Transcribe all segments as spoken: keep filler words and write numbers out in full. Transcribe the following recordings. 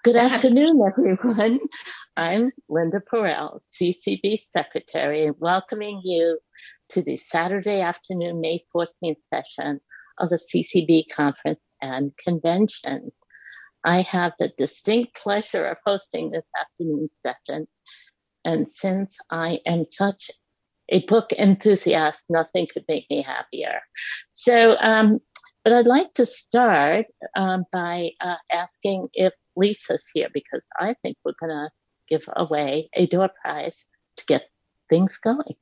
Good afternoon, everyone. I'm Linda Perel, C C B Secretary, and welcoming you to the Saturday afternoon, May fourteenth session of the C C B Conference and Convention. I have the distinct pleasure of hosting this afternoon session, and since I am such a book enthusiast, nothing could make me happier. So, um, but I'd like to start um, by uh, asking if Lisa's here, because I think we're going to give away a door prize to get things going.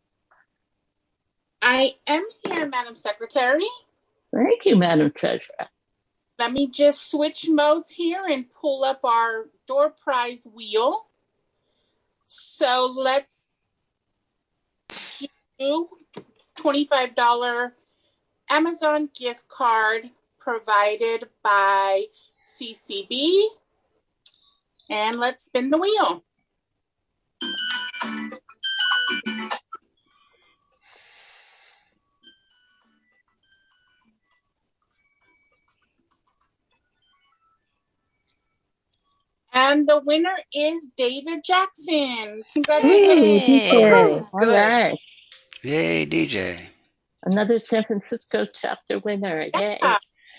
I am here, Madam Secretary. Thank you, Madam Treasurer. Let me just switch modes here and pull up our door prize wheel. So let's do twenty-five dollars Amazon gift card provided by C C B. And let's spin the wheel. And the winner is David Jackson. Congratulations. Hey, all right. Yay, D J. Another San Francisco chapter winner. Yeah. Yay.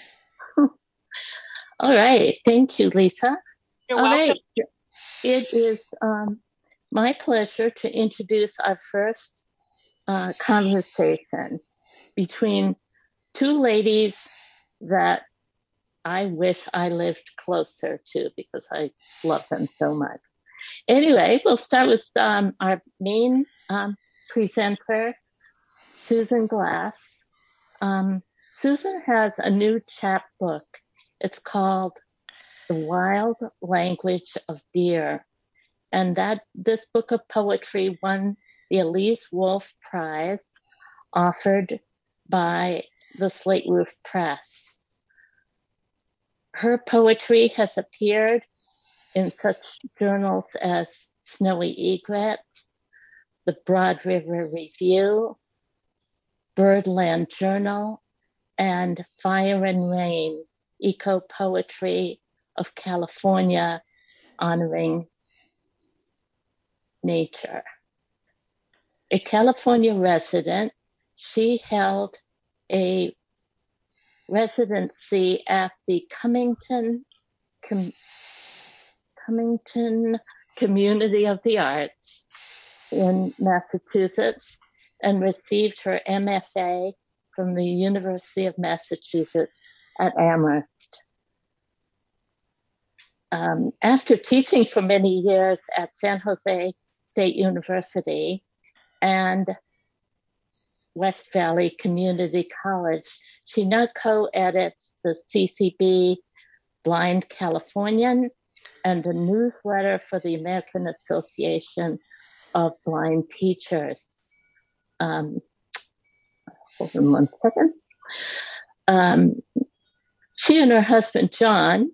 All right. Thank you, Lisa. You're all welcome. Right. It is um, my pleasure to introduce our first uh, conversation between two ladies that I wish I lived closer to because I love them so much. Anyway, we'll start with um, our main um, presenter, Susan Glass. Um, Susan has a new chapbook. It's called The Wild Language of Deer. And that this book of poetry won the Elise Wolf Prize offered by the Slate Roof Press. Her poetry has appeared in such journals as Snowy Egret, the Broad River Review, Birdland Journal, and Fire and Rain, Eco Poetry of California, honoring nature. A California resident, she held a residency at the Cummington, Com- Cummington Community of the Arts in Massachusetts and received her M F A from the University of Massachusetts at Amherst. Um, after teaching for many years at San Jose State University and West Valley Community College, she now co-edits the C C B Blind Californian and a newsletter for the American Association of Blind Teachers. Um, hold on one second. Um, she and her husband, John,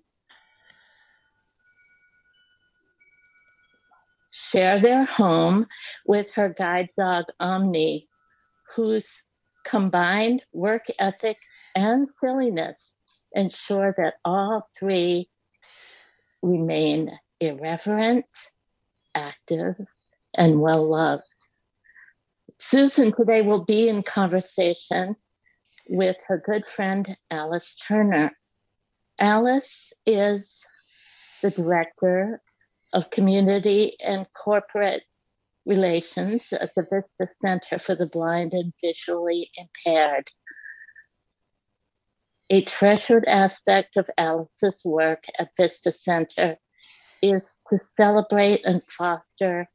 share their home with her guide dog, Omni, whose combined work ethic and silliness ensure that all three remain irreverent, active, and well-loved. Susan today will be in conversation with her good friend, Alice Turner. Alice is the director of Community and Corporate Relations at the Vista Center for the Blind and Visually Impaired. A treasured aspect of Alice's work at Vista Center is to celebrate and foster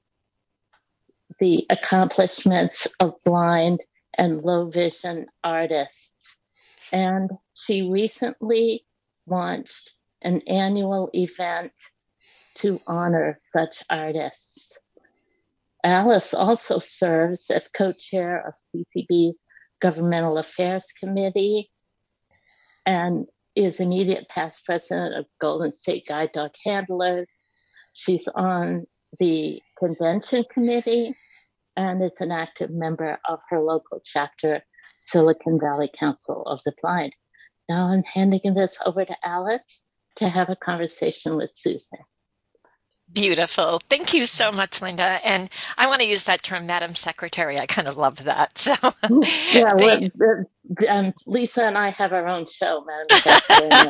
the accomplishments of blind and low vision artists. And she recently launched an annual event to honor such artists. Alice also serves as co-chair of C C B's Governmental Affairs Committee and is immediate past president of Golden State Guide Dog Handlers. She's on the convention committee and is an active member of her local chapter, Silicon Valley Council of the Blind. Now I'm handing this over to Alice to have a conversation with Susan. Beautiful. Thank you so much, Linda. And I want to use that term, Madam Secretary. I kind of love that. So, yeah, the, well, um, Lisa and I have our own show, Madam Secretary.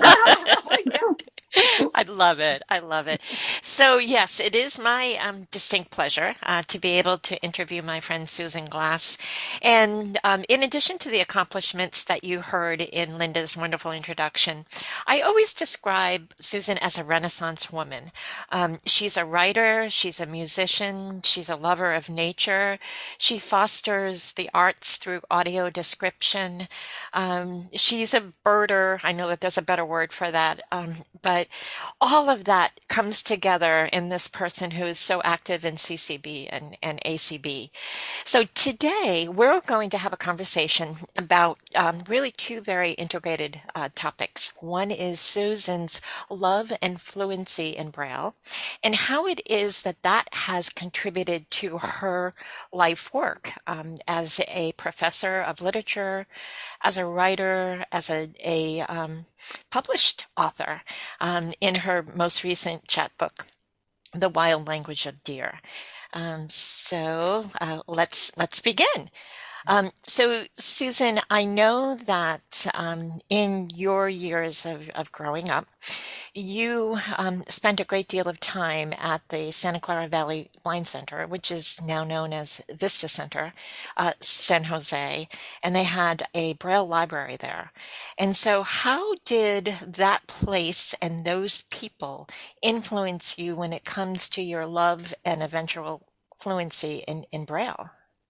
I love it. I love it. So, yes, it is my um, distinct pleasure uh, to be able to interview my friend Susan Glass. And um, in addition to the accomplishments that you heard in Linda's wonderful introduction, I always describe Susan as a Renaissance woman. Um, she's a writer, she's a musician, she's a lover of nature. She fosters the arts through audio description. Um, she's a birder. I know that there's a better word for that, um, but all of that comes together in this person who is so active in C C B and, and A C B. So today we're going to have a conversation about um, really two very integrated uh, topics. One is Susan's love and fluency in Braille and how it is that that has contributed to her life work um, as a professor of literature, as a writer, as a, a um, published author um, in her most recent chat book, The Wild Language of Deer. Um, so uh, let's let's begin. Um, so, Susan, I know that um, in your years of, of growing up, you um, spent a great deal of time at the Santa Clara Valley Blind Center, which is now known as Vista Center, uh, San Jose, and they had a Braille library there. And so how did that place and those people influence you when it comes to your love and eventual fluency in, in Braille?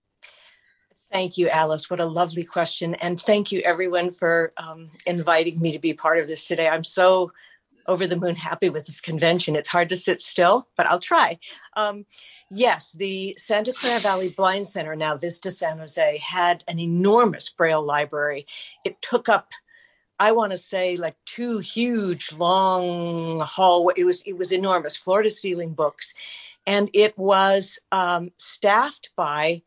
Thank you, Alice. What a lovely question. And thank you, everyone, for um, inviting me to be part of this today. I'm so over the moon happy with this convention. It's hard to sit still, but I'll try. Um, yes, the Santa Clara Valley Blind Center, now Vista San Jose, had an enormous Braille library. It took up, I want to say, like two huge, long hallway. It was, it was enormous, floor-to-ceiling books. And it was um, staffed by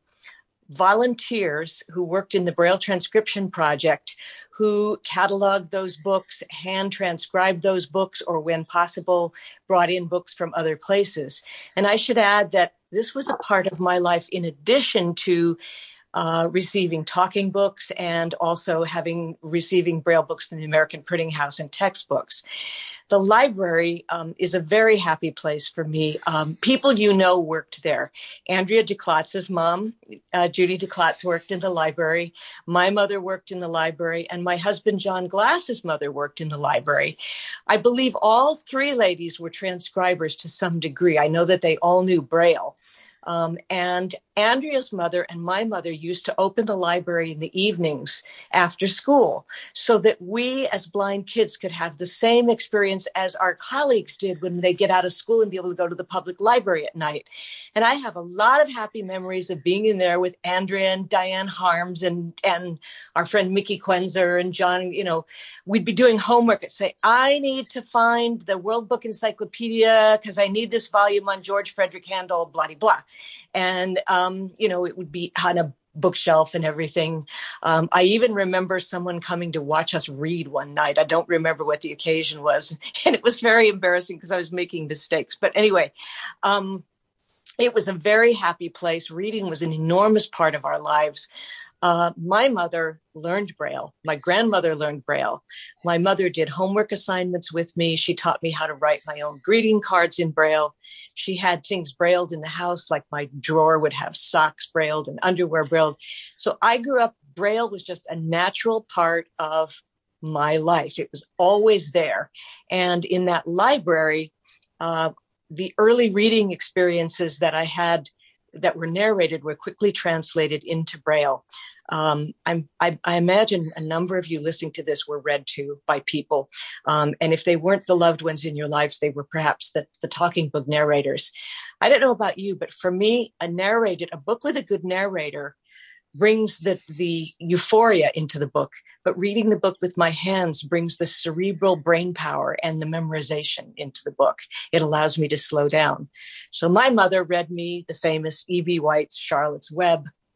volunteers who worked in the Braille Transcription Project, who cataloged those books, hand transcribed those books, or when possible, brought in books from other places. And I should add that this was a part of my life in addition to uh, receiving talking books and also having receiving Braille books from the American Printing House and textbooks. The library um, is a very happy place for me. Um, people you know worked there. Andrea DeClotz's mom, uh, Judy DeClotz, worked in the library. My mother worked in the library, and my husband, John Glass's mother, worked in the library. I believe all three ladies were transcribers to some degree. I know that they all knew Braille. Um, and Andrea's mother and my mother used to open the library in the evenings after school so that we as blind kids could have the same experience as our colleagues did when they get out of school and be able to go to the public library at night. And I have a lot of happy memories of being in there with Andrea and Diane Harms and, and our friend Mickey Quenzer and John. You know, we'd be doing homework and say, I need to find the World Book Encyclopedia because I need this volume on George Frederick Handel, blah, blah, blah. And, um, you know, it would be on a bookshelf and everything. Um, I even remember someone coming to watch us read one night. I don't remember what the occasion was. And it was very embarrassing because I was making mistakes. But anyway, um, it was a very happy place. Reading was an enormous part of our lives. Uh, my mother learned Braille. My grandmother learned Braille. My mother did homework assignments with me. She taught me how to write my own greeting cards in Braille. She had things brailled in the house, like my drawer would have socks brailled and underwear brailled. So I grew up, Braille was just a natural part of my life. It was always there. And in that library, uh, the early reading experiences that I had that were narrated were quickly translated into Braille. Um, I'm, I, I imagine a number of you listening to this were read to by people. Um, and if they weren't the loved ones in your lives, they were perhaps the, the talking book narrators. I don't know about you, but for me, a narrated, a book with a good narrator brings the, the euphoria into the book, but reading the book with my hands brings the cerebral brain power and the memorization into the book. It allows me to slow down. So my mother read me the famous E B. White's Charlotte's Web.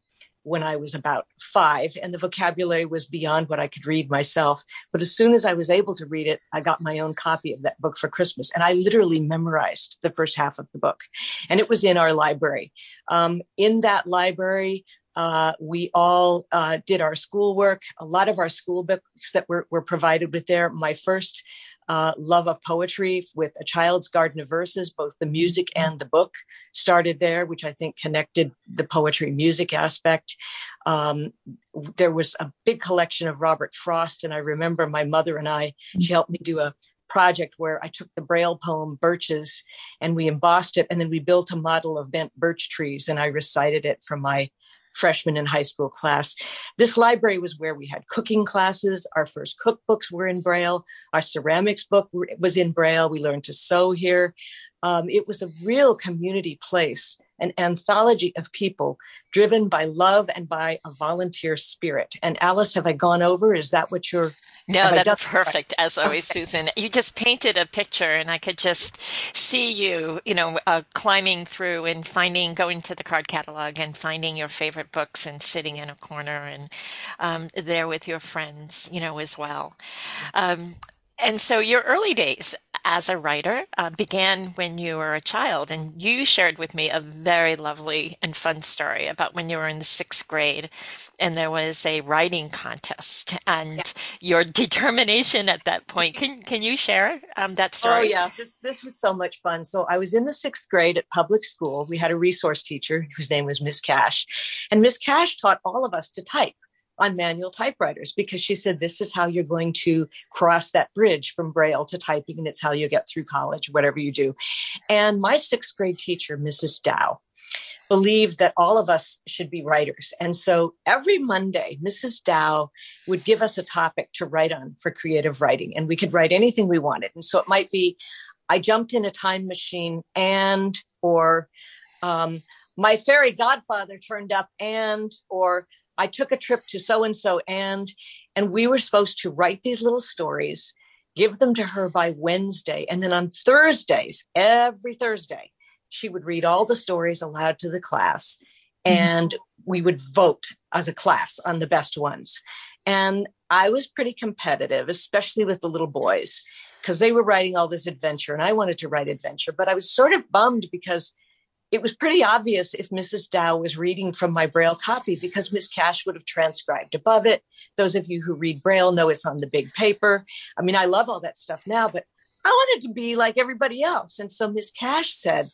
when I was about five, and the vocabulary was beyond what I could read myself. But as soon as I was able to read it, I got my own copy of that book for Christmas, and I literally memorized the first half of the book, and it was in our library. Um, in that library, uh, we all uh, did our schoolwork. A lot of our school books that were, were provided with there. My first Uh, love of poetry with A Child's Garden of Verses, both the music and the book started there, which I think connected the poetry music aspect. Um, there was a big collection of Robert Frost. And I remember my mother and I, she helped me do a project where I took the Braille poem Birches and we embossed it. And then we built a model of bent birch trees. And I recited it from my freshman in high school class. This library was where we had cooking classes. Our first cookbooks were in Braille. Our ceramics book was in Braille. We learned to sew here. Um, it was a real community place, an anthology of people driven by love and by a volunteer spirit. And Alice, have I gone over? Is that what you're... No, that's perfect, as always, okay. Susan. You just painted a picture, and I could just see you, you know, uh, climbing through and finding, going to the card catalog and finding your favorite books and sitting in a corner and um, there with your friends, you know, as well. Um, and so your early days as a writer uh, began when you were a child, and you shared with me a very lovely and fun story about when you were in the sixth grade and there was a writing contest and yeah. your determination at that point. Can can you share um, that story? Oh, yeah. This, this was so much fun. So I was in the sixth grade at public school. We had a resource teacher whose name was Miss Cash. And Miss Cash taught all of us to type on manual typewriters because she said, this is how you're going to cross that bridge from Braille to typing, and it's how you get through college, whatever you do. And my sixth grade teacher, Missus Dow, believed that all of us should be writers. And so every Monday, Missus Dow would give us a topic to write on for creative writing, and we could write anything we wanted. And so it might be, I jumped in a time machine and, or um, my fairy godfather turned up and, or I took a trip to so-and-so and, and we were supposed to write these little stories, give them to her by Wednesday. And then on Thursdays, every Thursday, she would read all the stories aloud to the class, and we would vote as a class on the best ones. And I was pretty competitive, especially with the little boys, because they were writing all this adventure and I wanted to write adventure, but I was sort of bummed because it was pretty obvious if Missus Dow was reading from my Braille copy because Miss Cash would have transcribed above it. Those of you who read Braille know it's on the big paper. I mean, I love all that stuff now, but I wanted to be like everybody else. And so Miss Cash said,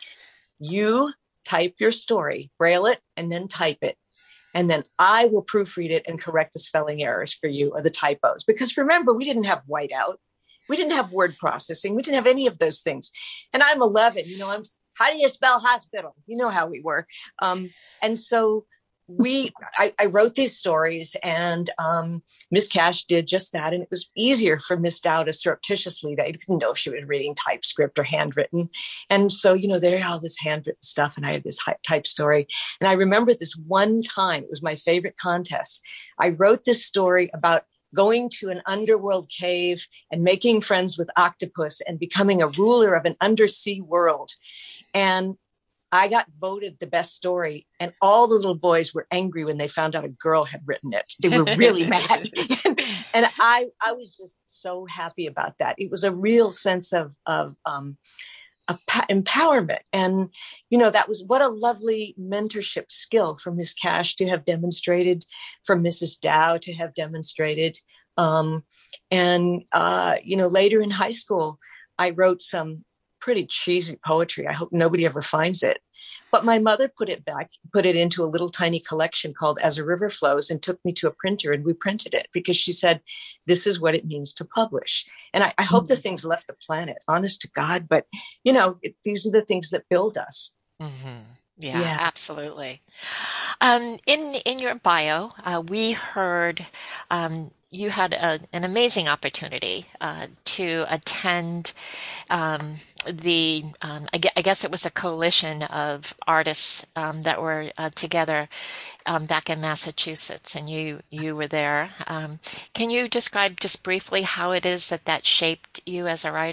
you type your story, Braille it, and then type it. And then I will proofread it and correct the spelling errors for you or the typos. Because remember, we didn't have whiteout. We didn't have word processing. We didn't have any of those things. And I'm eleven, you know, I'm how do you spell hospital? You know how we were. Um, and so we, I, I wrote these stories, and um, Miss Cash did just that. And it was easier for Miss Dow to surreptitiously, they didn't know if she was reading typescript or handwritten. And so, you know, there had all this handwritten stuff, and I had this type story. And I remember this one time, it was my favorite contest. I wrote this story about going to an underworld cave and making friends with octopus and becoming a ruler of an undersea world. And I got voted the best story, and all the little boys were angry when they found out a girl had written it. They were really mad. And I, I was just so happy about that. It was a real sense of, of, um, of empowerment. And, you know, that was what a lovely mentorship skill for Miss Cash to have demonstrated, for Missus Dow to have demonstrated. Um, and, uh, you know, later in high school, I wrote some pretty cheesy poetry. I hope nobody ever finds it. But my mother put it back, put it into a little tiny collection called As a River Flows, and took me to a printer, and we printed it because she said, this is what it means to publish. And I, I hope mm-hmm. the things left the planet, honest to God. But, you know, it, these are the things that build us. Mm-hmm. Yeah, yeah, absolutely. Um, in, in your bio, uh, we heard um, you had a, an amazing opportunity uh, to attend um, the, um, I, guess, I guess it was a coalition of artists um, that were uh, together um, back in Massachusetts, and you, you were there. Um, can you describe just briefly how it is that that shaped you as a writer?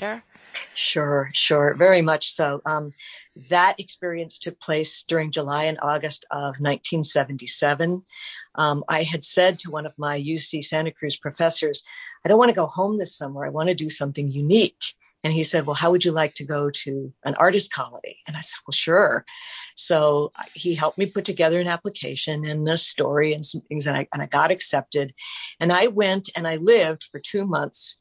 Sure, sure. Very much so. Um, that experience took place during July and August of nineteen seventy-seven. Um, I had said to one of my U C Santa Cruz professors, I don't want to go home this summer. I want to do something unique. And he said, well, how would you like to go to an artist colony? And I said, well, sure. So he helped me put together an application and a story and some things, and I, and I got accepted. And I went and I lived for two months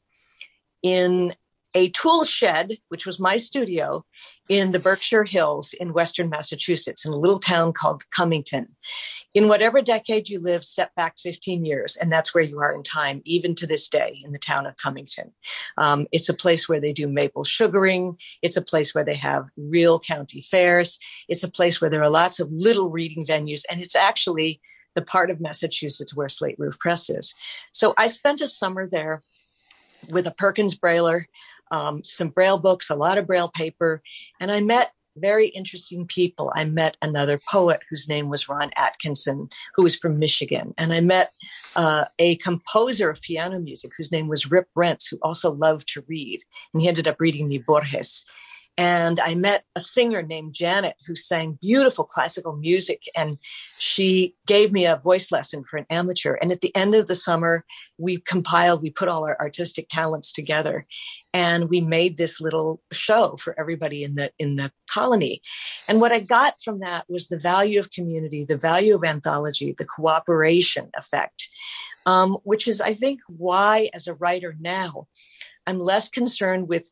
in a tool shed, which was my studio, in the Berkshire Hills in Western Massachusetts, in a little town called Cummington. In whatever decade you live, step back fifteen years, and that's where you are in time, even to this day, in the town of Cummington. Um, it's a place where they do maple sugaring. It's a place where they have real county fairs. It's a place where there are lots of little reading venues, and it's actually the part of Massachusetts where Slate Roof Press is. So I spent a summer there with a Perkins Brailler, um, some Braille books, a lot of Braille paper, and I met very interesting people. I met another poet whose name was Ron Atkinson, who was from Michigan. And I met uh, a composer of piano music whose name was Rip Brentz, who also loved to read. And he ended up reading me Borges. And I met a singer named Janet who sang beautiful classical music. And she gave me a voice lesson for an amateur. And at the end of the summer, we compiled, we put all our artistic talents together. And we made this little show for everybody in the in the colony. And what I got from that was the value of community, the value of anthology, the cooperation effect, um, which is, I think, why as a writer now, I'm less concerned with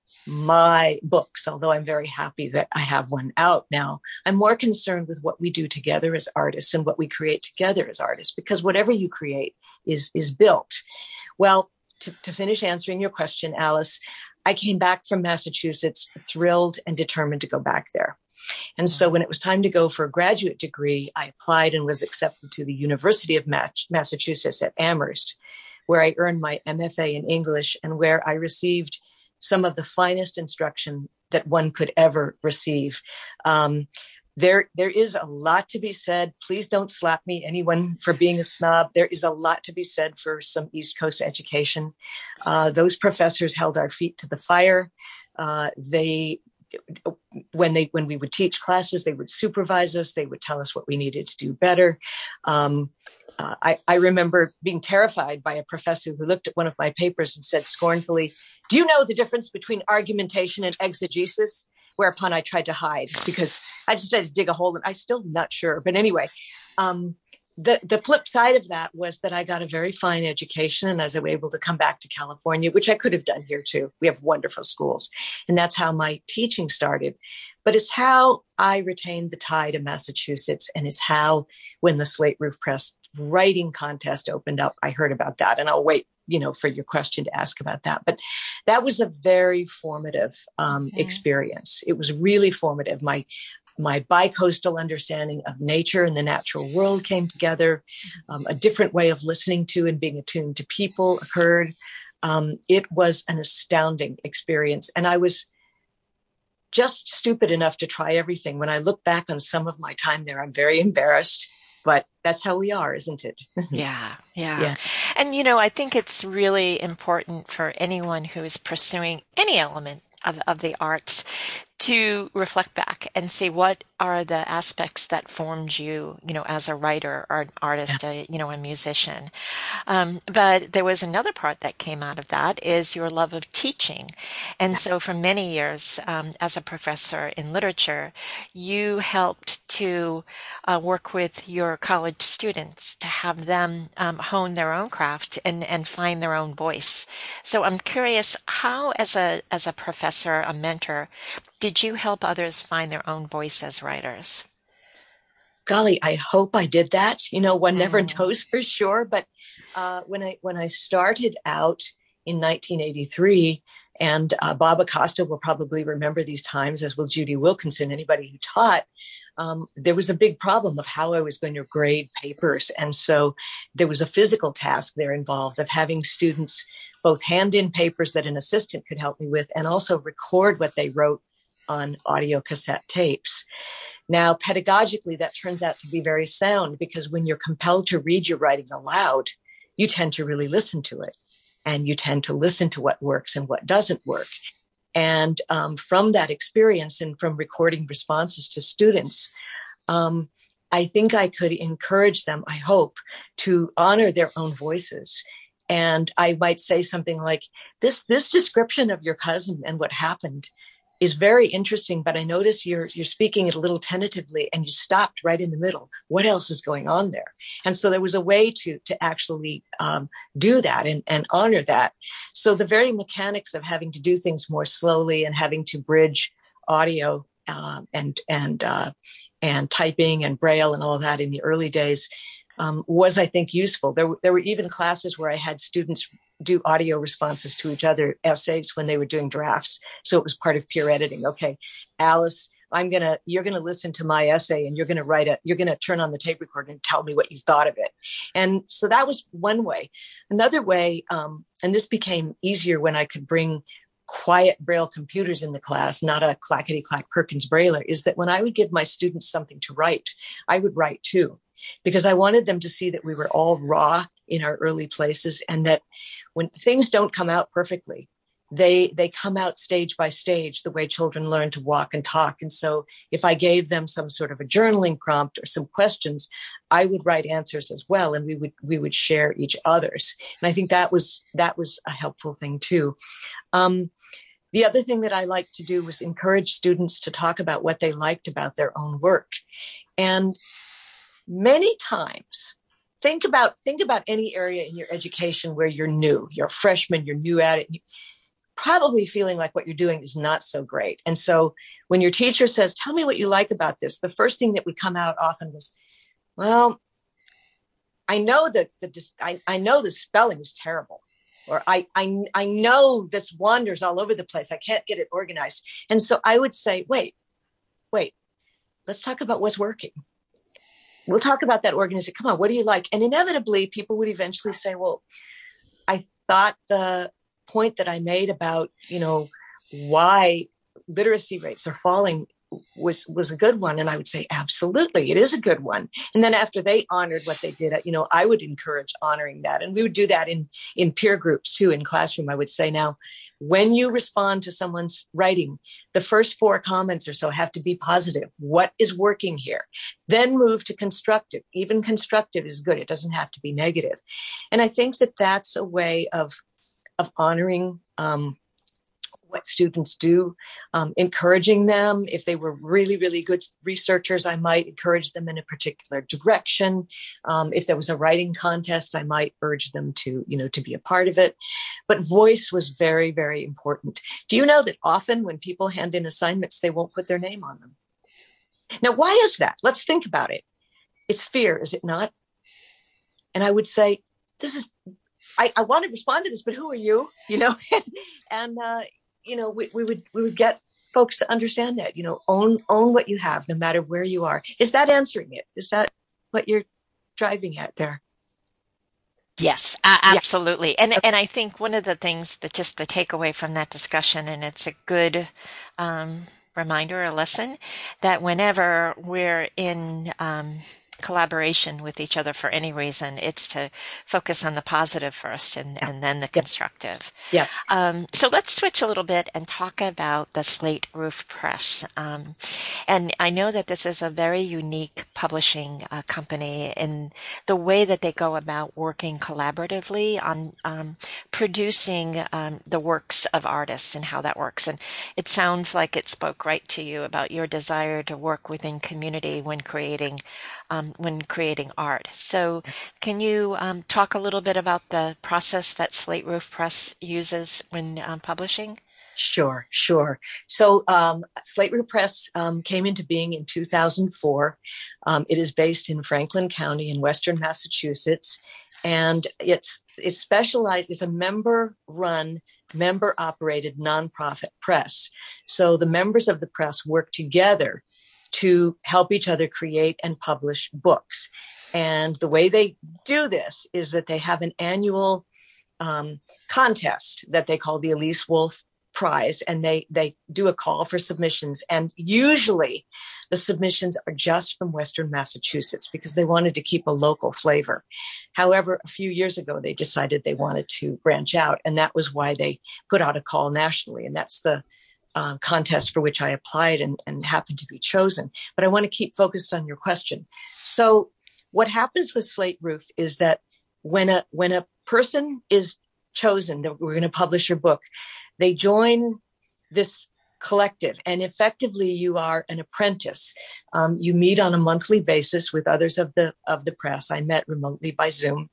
my books, although I'm very happy that I have one out now. I'm more concerned with what we do together as artists and what we create together as artists, because whatever you create is, is built. Well, to, to finish answering your question, Alice, I came back from Massachusetts thrilled and determined to go back there. And so when it was time to go for a graduate degree, I applied and was accepted to the University of Massachusetts at Amherst, where I earned my M F A in English and where I received some of the finest instruction that one could ever receive. Um, there, there is a lot to be said. Please don't slap me, anyone, for being a snob. There is a lot to be said for some East Coast education. Uh, those professors held our feet to the fire. Uh, they, when they, when we would teach classes, they would supervise us. They would tell us what we needed to do better. Um, Uh, I, I remember being terrified by a professor who looked at one of my papers and said scornfully, do you know the difference between argumentation and exegesis? Whereupon I tried to hide because I just tried to dig a hole and I'm still not sure. But anyway, um, the, the flip side of that was that I got a very fine education and I was able to come back to California, which I could have done here too. We have wonderful schools. And that's how my teaching started. But it's how I retained the tie to Massachusetts. And it's how, when the Slate Roof Press writing contest opened up, I heard about that. And I'll wait, you know, for your question to ask about that. But that was a very formative um, okay. experience. It was really formative. My my bicoastal understanding of nature and the natural world came together. Um, a different way of listening to and being attuned to people occurred. Um, it was an astounding experience. And I was just stupid enough to try everything. When I look back on some of my time there, I'm very embarrassed. But that's how we are, isn't it? Yeah, yeah, yeah. And, you know, I think it's really important for anyone who is pursuing any element of, of the arts to reflect back and see what are the aspects that formed you, you know, as a writer or an artist, yeah. a, you know, a musician. Um, but there was another part that came out of that is your love of teaching. And yeah. so for many years, um, as a professor in literature, you helped to uh, work with your college students to have them um, hone their own craft and, and find their own voice. So I'm curious, how as a, as a professor, a mentor, did you help others find their own voice as writers? Golly, I hope I did that. You know, one never mm. knows for sure. But uh, when I when I started out in nineteen eighty-three, and uh, Bob Acosta will probably remember these times, as will Judy Wilkinson, anybody who taught, um, there was a big problem of how I was going to grade papers. And so there was a physical task there involved of having students both hand in papers that an assistant could help me with and also record what they wrote on audio cassette tapes. Now, pedagogically, that turns out to be very sound because when you're compelled to read your writing aloud, you tend to really listen to it and you tend to listen to what works and what doesn't work. And um, from that experience and from recording responses to students, um, I think I could encourage them, I hope, to honor their own voices. And I might say something like, this, this description of your cousin and what happened is very interesting, but I notice you're, you're speaking it a little tentatively and you stopped right in the middle. What else is going on there? And so there was a way to, to actually um, do that and, and honor that. So the very mechanics of having to do things more slowly and having to bridge audio uh, and, and, uh, and typing and Braille and all that in the early days um, was, I think, useful. There, there were even classes where I had students do audio responses to each other essays when they were doing drafts. So it was part of peer editing. Okay, Alice, I'm going to, you're going to listen to my essay and you're going to write it. You're going to turn on the tape recorder and tell me what you thought of it. And so that was one way. Another way, um, and this became easier when I could bring quiet Braille computers in the class, not a clackety clack Perkins Brailler, is that when I would give my students something to write, I would write too, because I wanted them to see that we were all raw in our early places and that when things don't come out perfectly, they they come out stage by stage, the way children learn to walk and talk. And so if I gave them some sort of a journaling prompt or some questions, I would write answers as well, and we would we would share each other's. And I think that was that was a helpful thing too. Um, the other thing that I liked to do was encourage students to talk about what they liked about their own work. And many times, think about think about any area in your education where you're new, you're a freshman, you're new at it, probably feeling like what you're doing is not so great. And so when your teacher says, tell me what you like about this, the first thing that would come out often was, well, I know that the I, I know the spelling is terrible, or I, I I know this wanders all over the place. I can't get it organized. And so I would say, wait, wait, let's talk about what's working. We'll talk about that organization. Come on, what do you like? And inevitably, people would eventually say, well, I thought the point that I made about, you know, why literacy rates are falling was was a good one. And I would say, absolutely, it is a good one. And then after they honored what they did, you know, I would encourage honoring that. And we would do that in, in peer groups too, in classroom. I would say, now, when you respond to someone's writing, the first four comments or so have to be positive. What is working here? Then move to constructive. Even constructive is good. It doesn't have to be negative. And I think that that's a way of, of honoring um, what students do, um, encouraging them. If they were really, really good researchers, I might encourage them in a particular direction. Um, if there was a writing contest, I might urge them to, you know, to be a part of it. But voice was very, very important. Do you know that often when people hand in assignments, they won't put their name on them? Now, why is that? Let's think about it. It's fear, is it not? And I would say, this is, I, I want to respond to this, but who are you? You know, and, and uh, you know, we, we would we would get folks to understand that, you know, own own what you have, no matter where you are. Is that answering it? Is that what you're driving at there? Yes, uh, absolutely. Yeah. And and I think one of the things that just the takeaway from that discussion, and it's a good um, reminder or lesson, that whenever we're in um, collaboration with each other for any reason, it's to focus on the positive first and, yeah. and then the constructive. Yeah. Um, so let's switch a little bit and talk about the Slate Roof Press. Um, and I know that this is a very unique publishing uh, company in the way that they go about working collaboratively on um, producing um, the works of artists and how that works. And it sounds like it spoke right to you about your desire to work within community when creating Um, when creating art. So can you um, talk a little bit about the process that Slate Roof Press uses when um, publishing? Sure, sure. So um, Slate Roof Press um, came into being in two thousand four. Um, it is based in Franklin County in Western Massachusetts, and it's it's specialized, it's a member-run, member-operated nonprofit press. So the members of the press work together to help each other create and publish books. And the way they do this is that they have an annual um, contest that they call the Elise Wolf Prize, and they they do a call for submissions. And usually the submissions are just from Western Massachusetts because they wanted to keep a local flavor. However, a few years ago, they decided they wanted to branch out, and that was why they put out a call nationally. And that's the uh, contest for which I applied and, and happened to be chosen. But I want to keep focused on your question. So what happens with Slate Roof is that when a when a person is chosen that we're going to publish your book, they join this collective, and effectively you are an apprentice. Um, you meet on a monthly basis with others of the of the press. I met remotely by Zoom,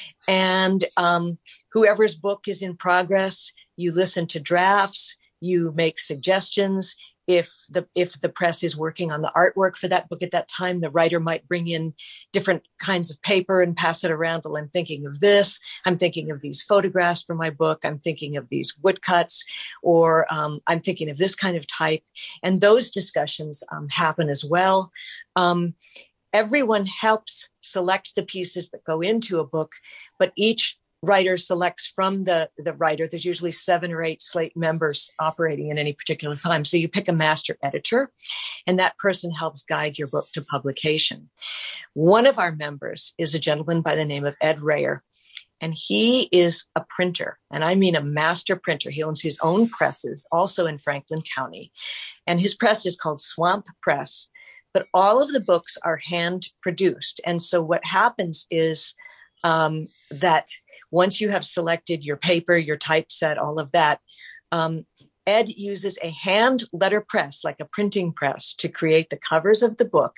and um, whoever's book is in progress, you listen to drafts, you make suggestions. If the if the press is working on the artwork for that book at that time, the writer might bring in different kinds of paper and pass it around. Well, I'm thinking of this. I'm thinking of these photographs for my book. I'm thinking of these woodcuts, or um, I'm thinking of this kind of type. And those discussions um, happen as well. Um, everyone helps select the pieces that go into a book, but each writer selects from the, the writer. There's usually seven or eight Slate members operating at any particular time. So you pick a master editor, and that person helps guide your book to publication. One of our members is a gentleman by the name of Ed Rayer, and he is a printer, and I mean a master printer. He owns his own presses, also in Franklin County, and his press is called Swamp Press. But all of the books are hand produced. And so what happens is um, that once you have selected your paper, your typeset, all of that, um, Ed uses a hand letterpress, like a printing press, to create the covers of the book.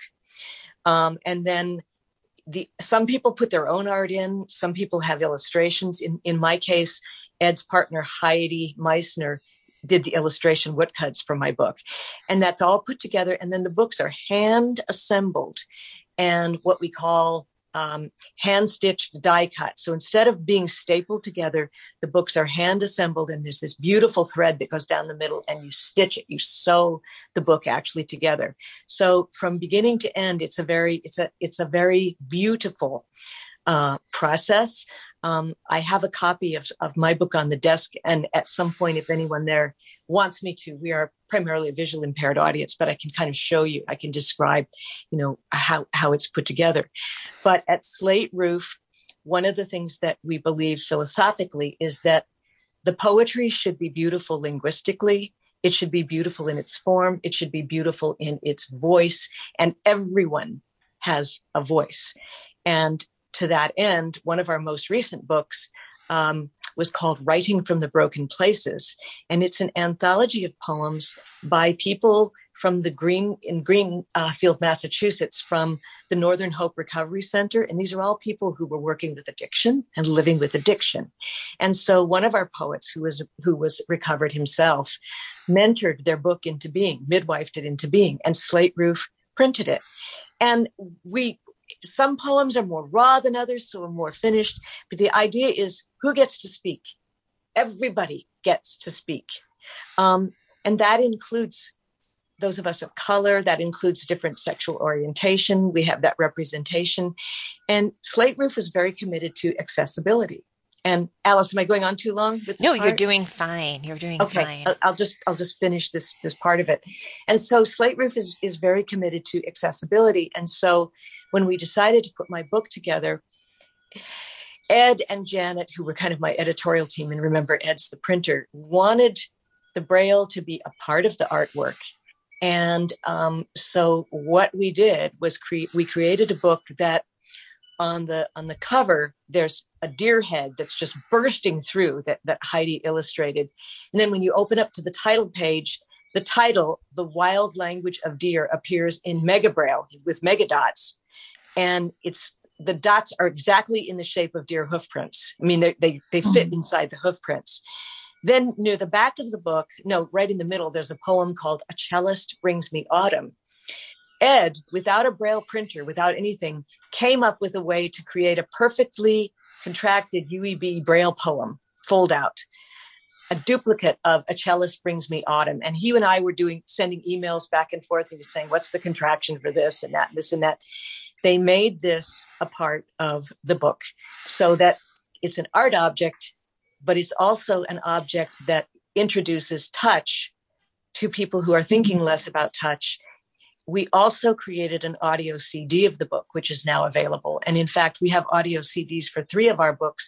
Um, and then the some people put their own art in. Some people have illustrations. In, in my case, Ed's partner, Heidi Meissner, did the illustration woodcuts for my book. And that's all put together. And then the books are hand assembled and what we call Um, hand-stitched die cut. So instead of being stapled together, the books are hand-assembled, and there's this beautiful thread that goes down the middle, and you stitch it. You sew the book actually together. So from beginning to end, it's a very, it's a, it's a very beautiful uh, process. Um, I have a copy of, of my book on the desk, and at some point, if anyone there wants me to, we are primarily a visual impaired audience, but I can kind of show you, I can describe, you know, how, how it's put together. But at Slate Roof, one of the things that we believe philosophically is that the poetry should be beautiful linguistically. It should be beautiful in its form. It should be beautiful in its voice, and everyone has a voice. And to that end, one of our most recent books um, was called Writing from the Broken Places. And it's an anthology of poems by people from the Green in Greenfield, Massachusetts, from the Northern Hope Recovery Center. And these are all people who were working with addiction and living with addiction. And so one of our poets who was, who was recovered himself mentored their book into being, midwifed it into being, and Slate Roof printed it. And we, some poems are more raw than others, so are more finished. But the idea is, who gets to speak? Everybody gets to speak. Um, and that includes those of us of color. That includes different sexual orientation. We have that representation. And Slate Roof is very committed to accessibility. And Alice, am I going on too long with this No, part? you're doing fine. You're doing okay, fine. I'll, I'll just I'll just finish this this part of it. And so Slate Roof is is very committed to accessibility. And so when we decided to put my book together, Ed and Janet, who were kind of my editorial team, and remember Ed's the printer, wanted the Braille to be a part of the artwork. And um, so what we did was cre- we created a book that on the on the cover, there's a deer head that's just bursting through that, that Heidi illustrated. And then when you open up to the title page, the title, The Wild Language of Deer, appears in Mega Braille with mega dots. And it's the dots are exactly in the shape of deer hoof prints. I mean, they they, they fit mm-hmm. inside the hoof prints. Then near the back of the book, no, right in the middle, there's a poem called A Cellist Brings Me Autumn. Ed, without a Braille printer, without anything, came up with a way to create a perfectly contracted U E B Braille poem, fold out, a duplicate of A Cellist Brings Me Autumn. And he and I were doing, sending emails back and forth and just saying, what's the contraction for this and that, this and that. They made this a part of the book so that it's an art object, but it's also an object that introduces touch to people who are thinking less about touch. We also created an audio C D of the book, which is now available. And in fact, we have audio C Ds for three of our books.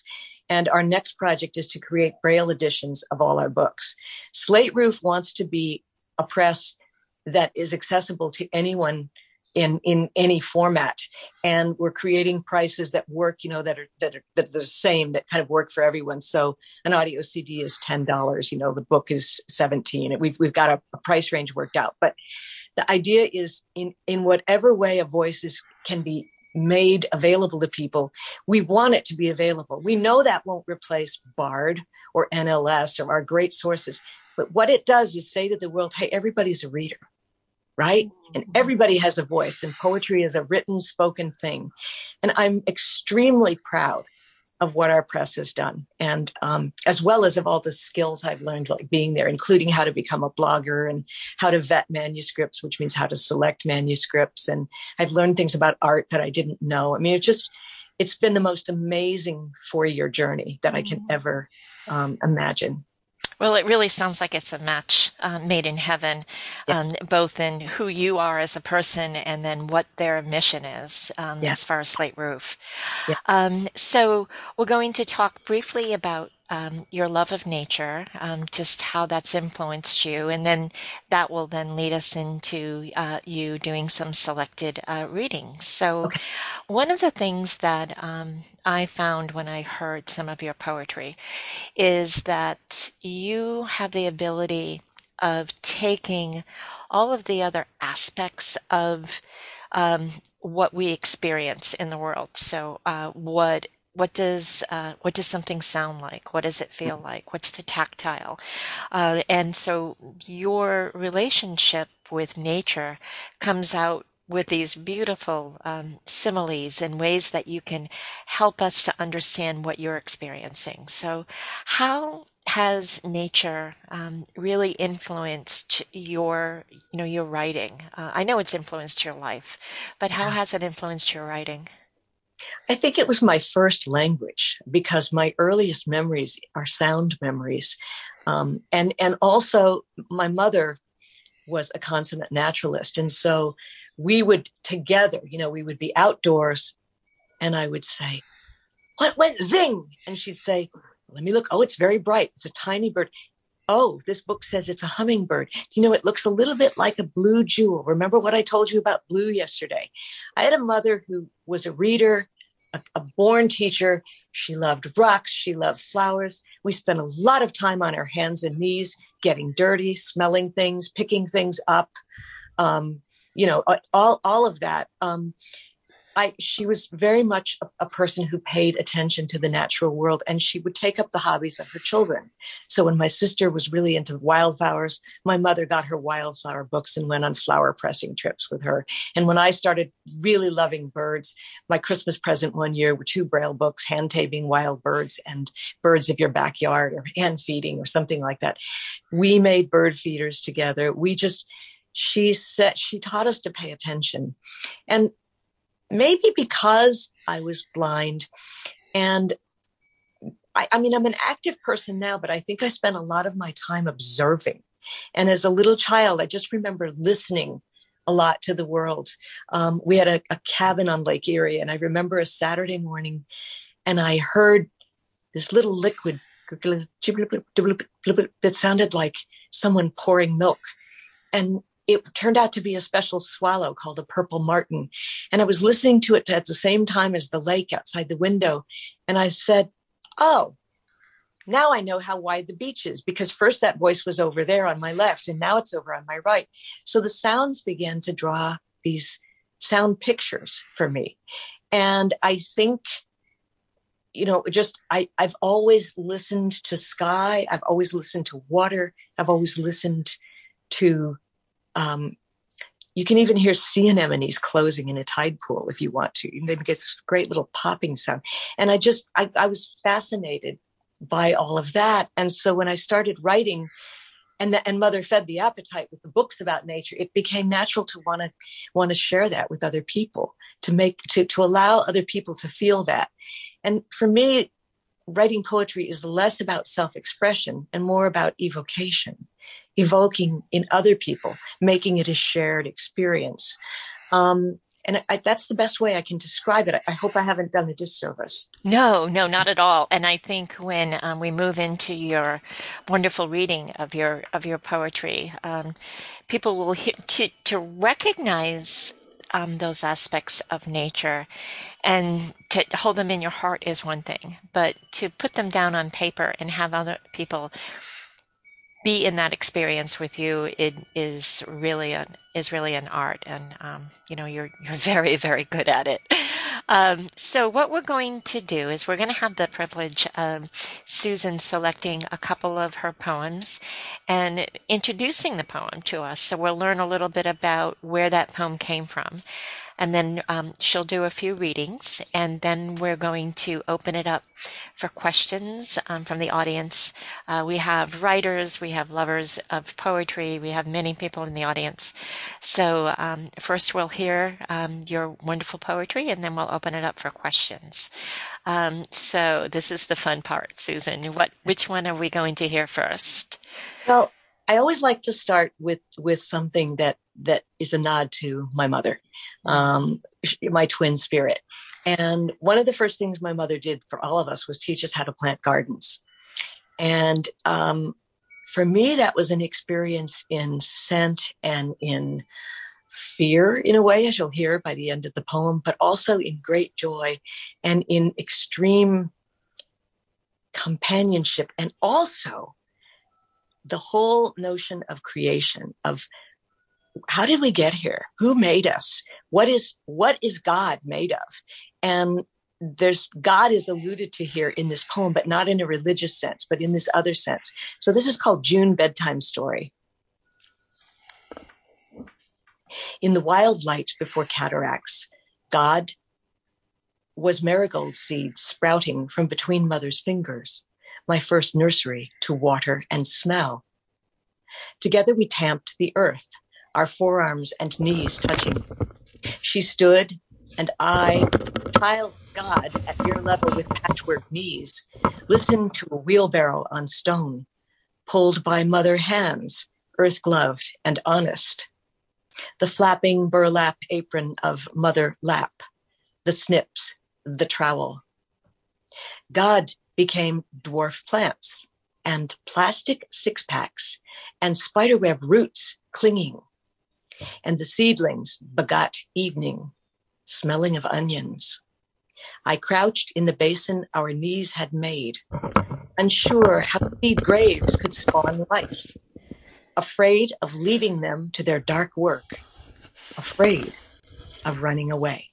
And our next project is to create Braille editions of all our books. Slate Roof wants to be a press that is accessible to anyone in, in any format. And we're creating prices that work, you know, that are, that are, that are the same, that kind of work for everyone. So an audio C D is ten dollars, you know, the book is seventeen dollars. We've, we've got a, a price range worked out. But the idea is in, in whatever way a voice is, can be made available to people, we want it to be available. We know that won't replace Bard or N L S or our great sources. But what it does is say to the world, hey, everybody's a reader. Right? And everybody has a voice, and poetry is a written, spoken thing. And I'm extremely proud of what our press has done. And um, as well as of all the skills I've learned, like being there, including how to become a blogger and how to vet manuscripts, which means how to select manuscripts. And I've learned things about art that I didn't know. I mean, it's just, it's been the most amazing four-year journey that I can ever um, imagine. Well, it really sounds like it's a match uh, made in heaven, Yeah. um, both in who you are as a person and then what their mission is um, Yeah. as far as Slate Roof. Yeah. Um, so we're going to talk briefly about um, your love of nature, um, just how that's influenced you, and then that will then lead us into uh, you doing some selected uh, readings. So Okay. one of the things that um, I found when I heard some of your poetry is that you have the ability of taking all of the other aspects of um, what we experience in the world. So, uh, what what does uh, what does something sound like? What does it feel like? What's the tactile? Uh, and so, your relationship with nature comes out with these beautiful um, similes and ways that you can help us to understand what you're experiencing. So, how has nature um, really influenced your, you know, your writing? Uh, I know it's influenced your life, but how has it influenced your writing? I think it was my first language because my earliest memories are sound memories. Um, and, and also my mother was a consummate naturalist. And so we would together, you know, we would be outdoors and I would say, what went zing? And she'd say, let me look. Oh, it's very bright. It's a tiny bird. Oh, this book says it's a hummingbird. You know, it looks a little bit like a blue jewel. Remember what I told you about blue yesterday? I had a mother who was a reader, a, a born teacher. She loved rocks. She loved flowers. We spent a lot of time on our hands and knees, getting dirty, smelling things, picking things up. Um, you know, all, all of that. Um, I, she was very much a, a person who paid attention to the natural world, and she would take up the hobbies of her children. So when my sister was really into wildflowers, my mother got her wildflower books and went on flower pressing trips with her. And when I started really loving birds, my Christmas present one year were two Braille books, Hand Taming Wild Birds and Birds of Your Backyard, or Hand Feeding or something like that. We made bird feeders together. We just, she said, she taught us to pay attention. And maybe because I was blind and I, I mean, I'm an active person now, but I think I spent a lot of my time observing. And as a little child, I just remember listening a lot to the world. Um, we had a, a cabin on Lake Erie, and I remember a Saturday morning and I heard this little liquid that sounded like someone pouring milk. And it turned out to be a special swallow called a purple martin. And I was listening to it at the same time as the lake outside the window. And I said, oh, now I know how wide the beach is, because first that voice was over there on my left and now it's over on my right. So the sounds began to draw these sound pictures for me. And I think, you know, just I, I've always listened to sky. I've always listened to water. I've always listened to Um, you can even hear sea anemones closing in a tide pool if you want to. They make this great little popping sound. And I just, I, I was fascinated by all of that. And so when I started writing and the, and Mother fed the appetite with the books about nature, it became natural to want to want to share that with other people, to make, to, to allow other people to feel that. And for me, writing poetry is less about self-expression and more about evocation. Evoking in other people, making it a shared experience. Um, And I, that's the best way I can describe it. I, I hope I haven't done a disservice. No, no, not at all. And I think when um, we move into your wonderful reading of your of your poetry, um, people will hear, to to recognize um, those aspects of nature, and to hold them in your heart is one thing, but to put them down on paper and have other people be in that experience with you, it is really an is really an art, and um, you know you're you're very very good at it. Um, so what we're going to do is we're going to have the privilege of Susan selecting a couple of her poems and introducing the poem to us. So we'll learn a little bit about where that poem came from. And then um, she'll do a few readings, and then we're going to open it up for questions um, from the audience. Uh, we have writers, we have lovers of poetry, we have many people in the audience. So um, first we'll hear um, your wonderful poetry, and then we'll open it up for questions. Um, so this is the fun part, Susan. What, which one are we going to hear first? Well, I always like to start with with something that that is a nod to my mother, um, my twin spirit. And one of the first things my mother did for all of us was teach us how to plant gardens. And um, for me, that was an experience in scent and in fear, in a way, as you'll hear by the end of the poem, but also in great joy and in extreme companionship, and also the whole notion of creation, of how did we get here? Who made us? What is, what is God made of? And there's, God is alluded to here in this poem, but not in a religious sense, but in this other sense. So this is called June Bedtime Story. In the wild light before cataracts, God was marigold seeds sprouting from between mother's fingers, my first nursery to water and smell. Together we tamped the earth, our forearms and knees touching. She stood, and I, child God at ear level with patchwork knees, listened to a wheelbarrow on stone, pulled by mother hands, earth-gloved and honest. The flapping burlap apron of mother lap, the snips, the trowel. God became dwarf plants and plastic six-packs and spiderweb roots clinging. And the seedlings begot evening, smelling of onions. I crouched in the basin our knees had made, unsure how seed graves could spawn life, afraid of leaving them to their dark work, afraid of running away.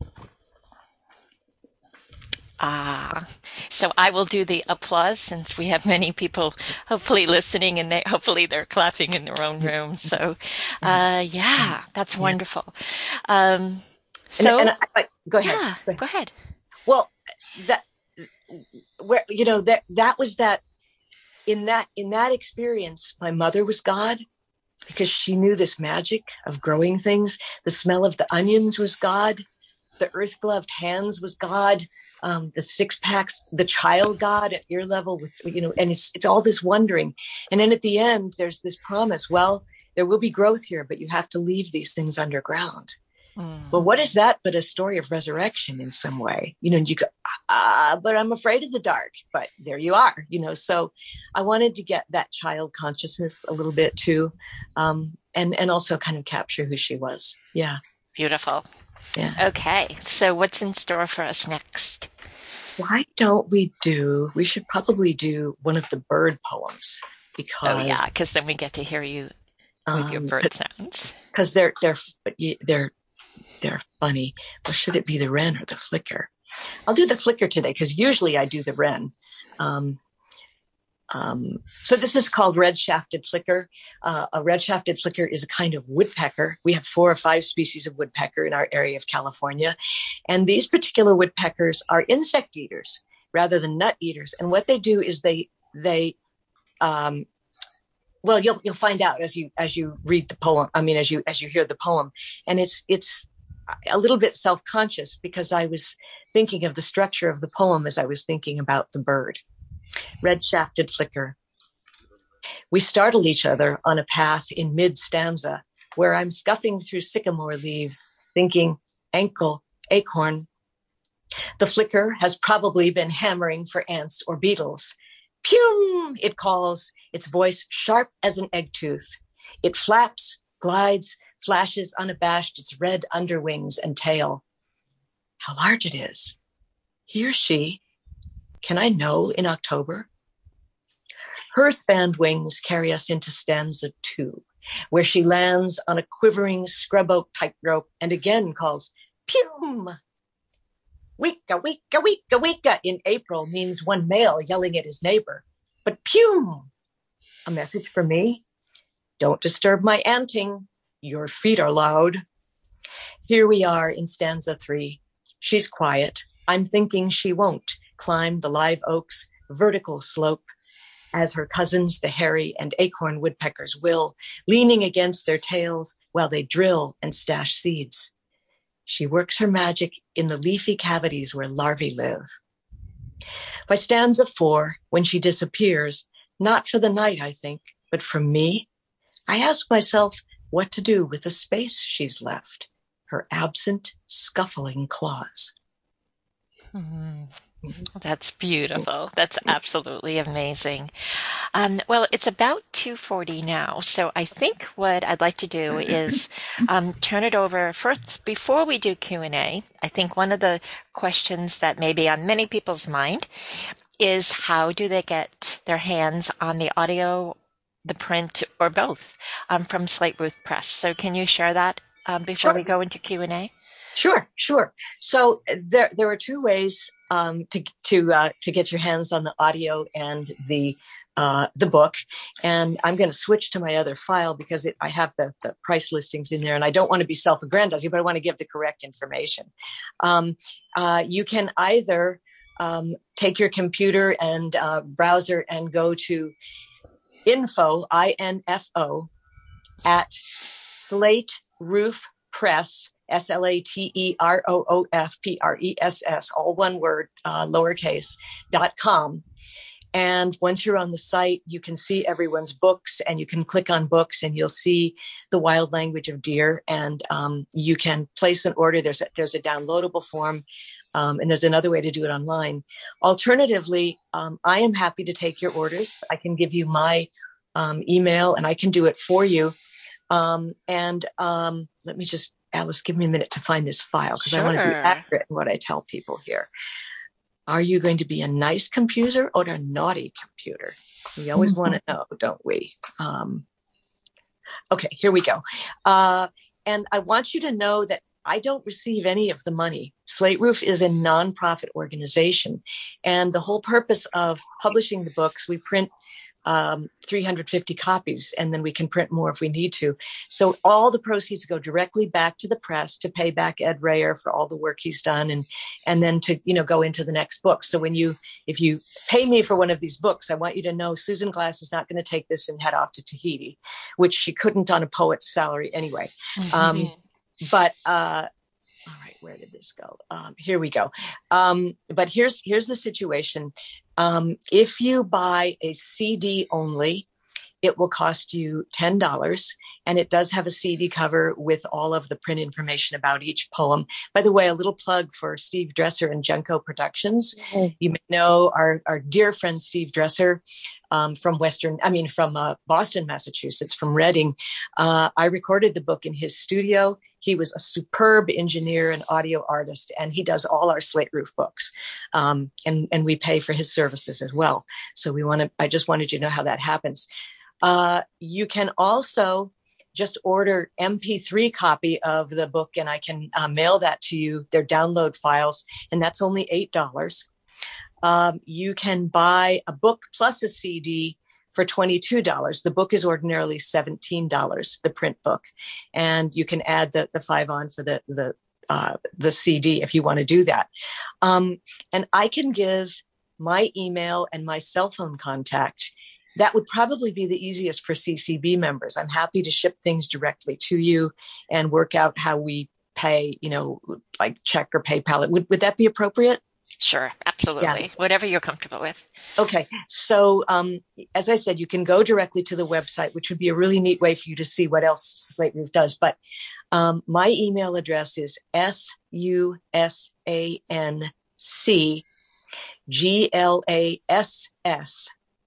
Ah, so I will do the applause since we have many people hopefully listening, and they, hopefully they're clapping in their own room. So, uh, yeah, that's wonderful. Um, so, and, and I, I, go ahead. Yeah, go ahead. Go ahead. Well, that where you know that that was that in that in that experience, my mother was God, because she knew this magic of growing things. The smell of the onions was God. The earth-gloved hands was God. Um, the six packs, the child God at ear level with, you know, and it's, it's all this wondering. And then at the end, there's this promise. Well, there will be growth here, but you have to leave these things underground. Mm. Well, what is that but a story of resurrection in some way? You know, and you go, ah, but I'm afraid of the dark, but there you are, you know. So I wanted to get that child consciousness a little bit too. Um, and, and also kind of capture who she was. Yeah. Beautiful. Yeah. Okay. So what's in store for us next? Why don't we do, we should probably do one of the bird poems, because. Oh yeah. Cause then we get to hear you with um, your bird sounds. Cause they're, they're, they're, they're funny. Or should it be the wren or the flicker? I'll do the flicker today, because usually I do the wren. Um, Um, so this is called red-shafted flicker. Uh, a red-shafted flicker is a kind of woodpecker. We have four or five species of woodpecker in our area of California. And these particular woodpeckers are insect eaters rather than nut eaters. And what they do is they, they, um, well, you'll, you'll find out as you, as you read the poem. I mean, as you, as you hear the poem. And it's, it's a little bit self-conscious, because I was thinking of the structure of the poem as I was thinking about the bird. Red-shafted flicker. We startle each other on a path in mid-stanza where I'm scuffing through sycamore leaves, thinking, ankle, acorn. The flicker has probably been hammering for ants or beetles. Pum, it calls, its voice sharp as an egg tooth. It flaps, glides, flashes unabashed its red underwings and tail. How large it is. He or she, can I know in October? Her spanned wings carry us into stanza two, where she lands on a quivering scrub oak tightrope and again calls, Pum! Wika, wika, wika, wika in April means one male yelling at his neighbor. But Pum! A message for me? Don't disturb my anting. Your feet are loud. Here we are in stanza three. She's quiet. I'm thinking she won't climb the live oak's vertical slope as her cousins, the hairy and acorn woodpeckers will, leaning against their tails while they drill and stash seeds. She works her magic in the leafy cavities where larvae live. By stanza four, when she disappears, not for the night, I think, but from me, I ask myself what to do with the space she's left, her absent, scuffling claws. Mm-hmm. That's beautiful. That's absolutely amazing. Um, well, it's about two forty now, so I think what I'd like to do is um, turn it over first. Before we do Q and A, I think one of the questions that may be on many people's mind is how do they get their hands on the audio, the print, or both um, from Slate Ruth Press? So can you share that um, before Sure. we go into Q and A? Sure, sure. So there, there are two ways um, to to uh, to get your hands on the audio and the uh, the book. And I'm going to switch to my other file because it, I have the, the price listings in there, and I don't want to be self-aggrandizing, but I want to give the correct information. Um, uh, you can either um, take your computer and uh, browser and go to info, I N F O, at Slate Roof Press, S L A T E R O O F P R E S S, all one word, uh, lowercase, dot com. And once you're on the site, you can see everyone's books, and you can click on books and you'll see The Wild Language of Deer, and um, you can place an order. There's a, there's a downloadable form, um, and there's another way to do it online. Alternatively, um, I am happy to take your orders. I can give you my um, email and I can do it for you. Um, and um, let me just, Alice, give me a minute to find this file because sure. I want to be accurate in what I tell people here. Are you going to be a nice computer or a naughty computer? We always mm-hmm. want to know, don't we? Um, okay, here we go. Uh, and I want you to know that I don't receive any of the money. Slate Roof is a nonprofit organization. And the whole purpose of publishing the books, we print um, three hundred fifty copies, and then we can print more if we need to. So all the proceeds go directly back to the press to pay back Ed Rayer for all the work he's done, and and then to, you know, go into the next book. So when you, if you pay me for one of these books, I want you to know Susan Glass is not going to take this and head off to Tahiti, which she couldn't on a poet's salary anyway. Mm-hmm. Um, but, uh, all right, where did this go? Um, here we go. Um, but here's, here's the situation. Um, if you buy a C D only, it will cost you ten dollars, and it does have a C D cover with all of the print information about each poem. By the way, a little plug for Steve Dresser and Junko Productions. Mm-hmm. You may know our, our dear friend Steve Dresser um, from Western, I mean, from uh, Boston, Massachusetts, from Reading. Uh, I recorded the book in his studio. He was a superb engineer and audio artist, and he does all our Slate Roof books. Um, and, and we pay for his services as well. So we want to, I just wanted you to know how that happens. Uh, you can also just order M P three copy of the book, and I can uh, mail that to you. They're download files, and that's only eight dollars. Um, you can buy a book plus a C D for twenty-two dollars. The book is ordinarily seventeen dollars, the print book. And you can add the, the five on for the, the, uh, the C D if you want to do that. Um, and I can give my email and my cell phone contact. That would probably be the easiest for C C B members. I'm happy to ship things directly to you and work out how we pay, you know, like check or PayPal. Would, would that be appropriate? Sure, absolutely. Yeah. Whatever you're comfortable with. Okay. So, um, as I said, you can go directly to the website, which would be a really neat way for you to see what else Slate Roof does. But um, my email address is S U S A N C G L A S S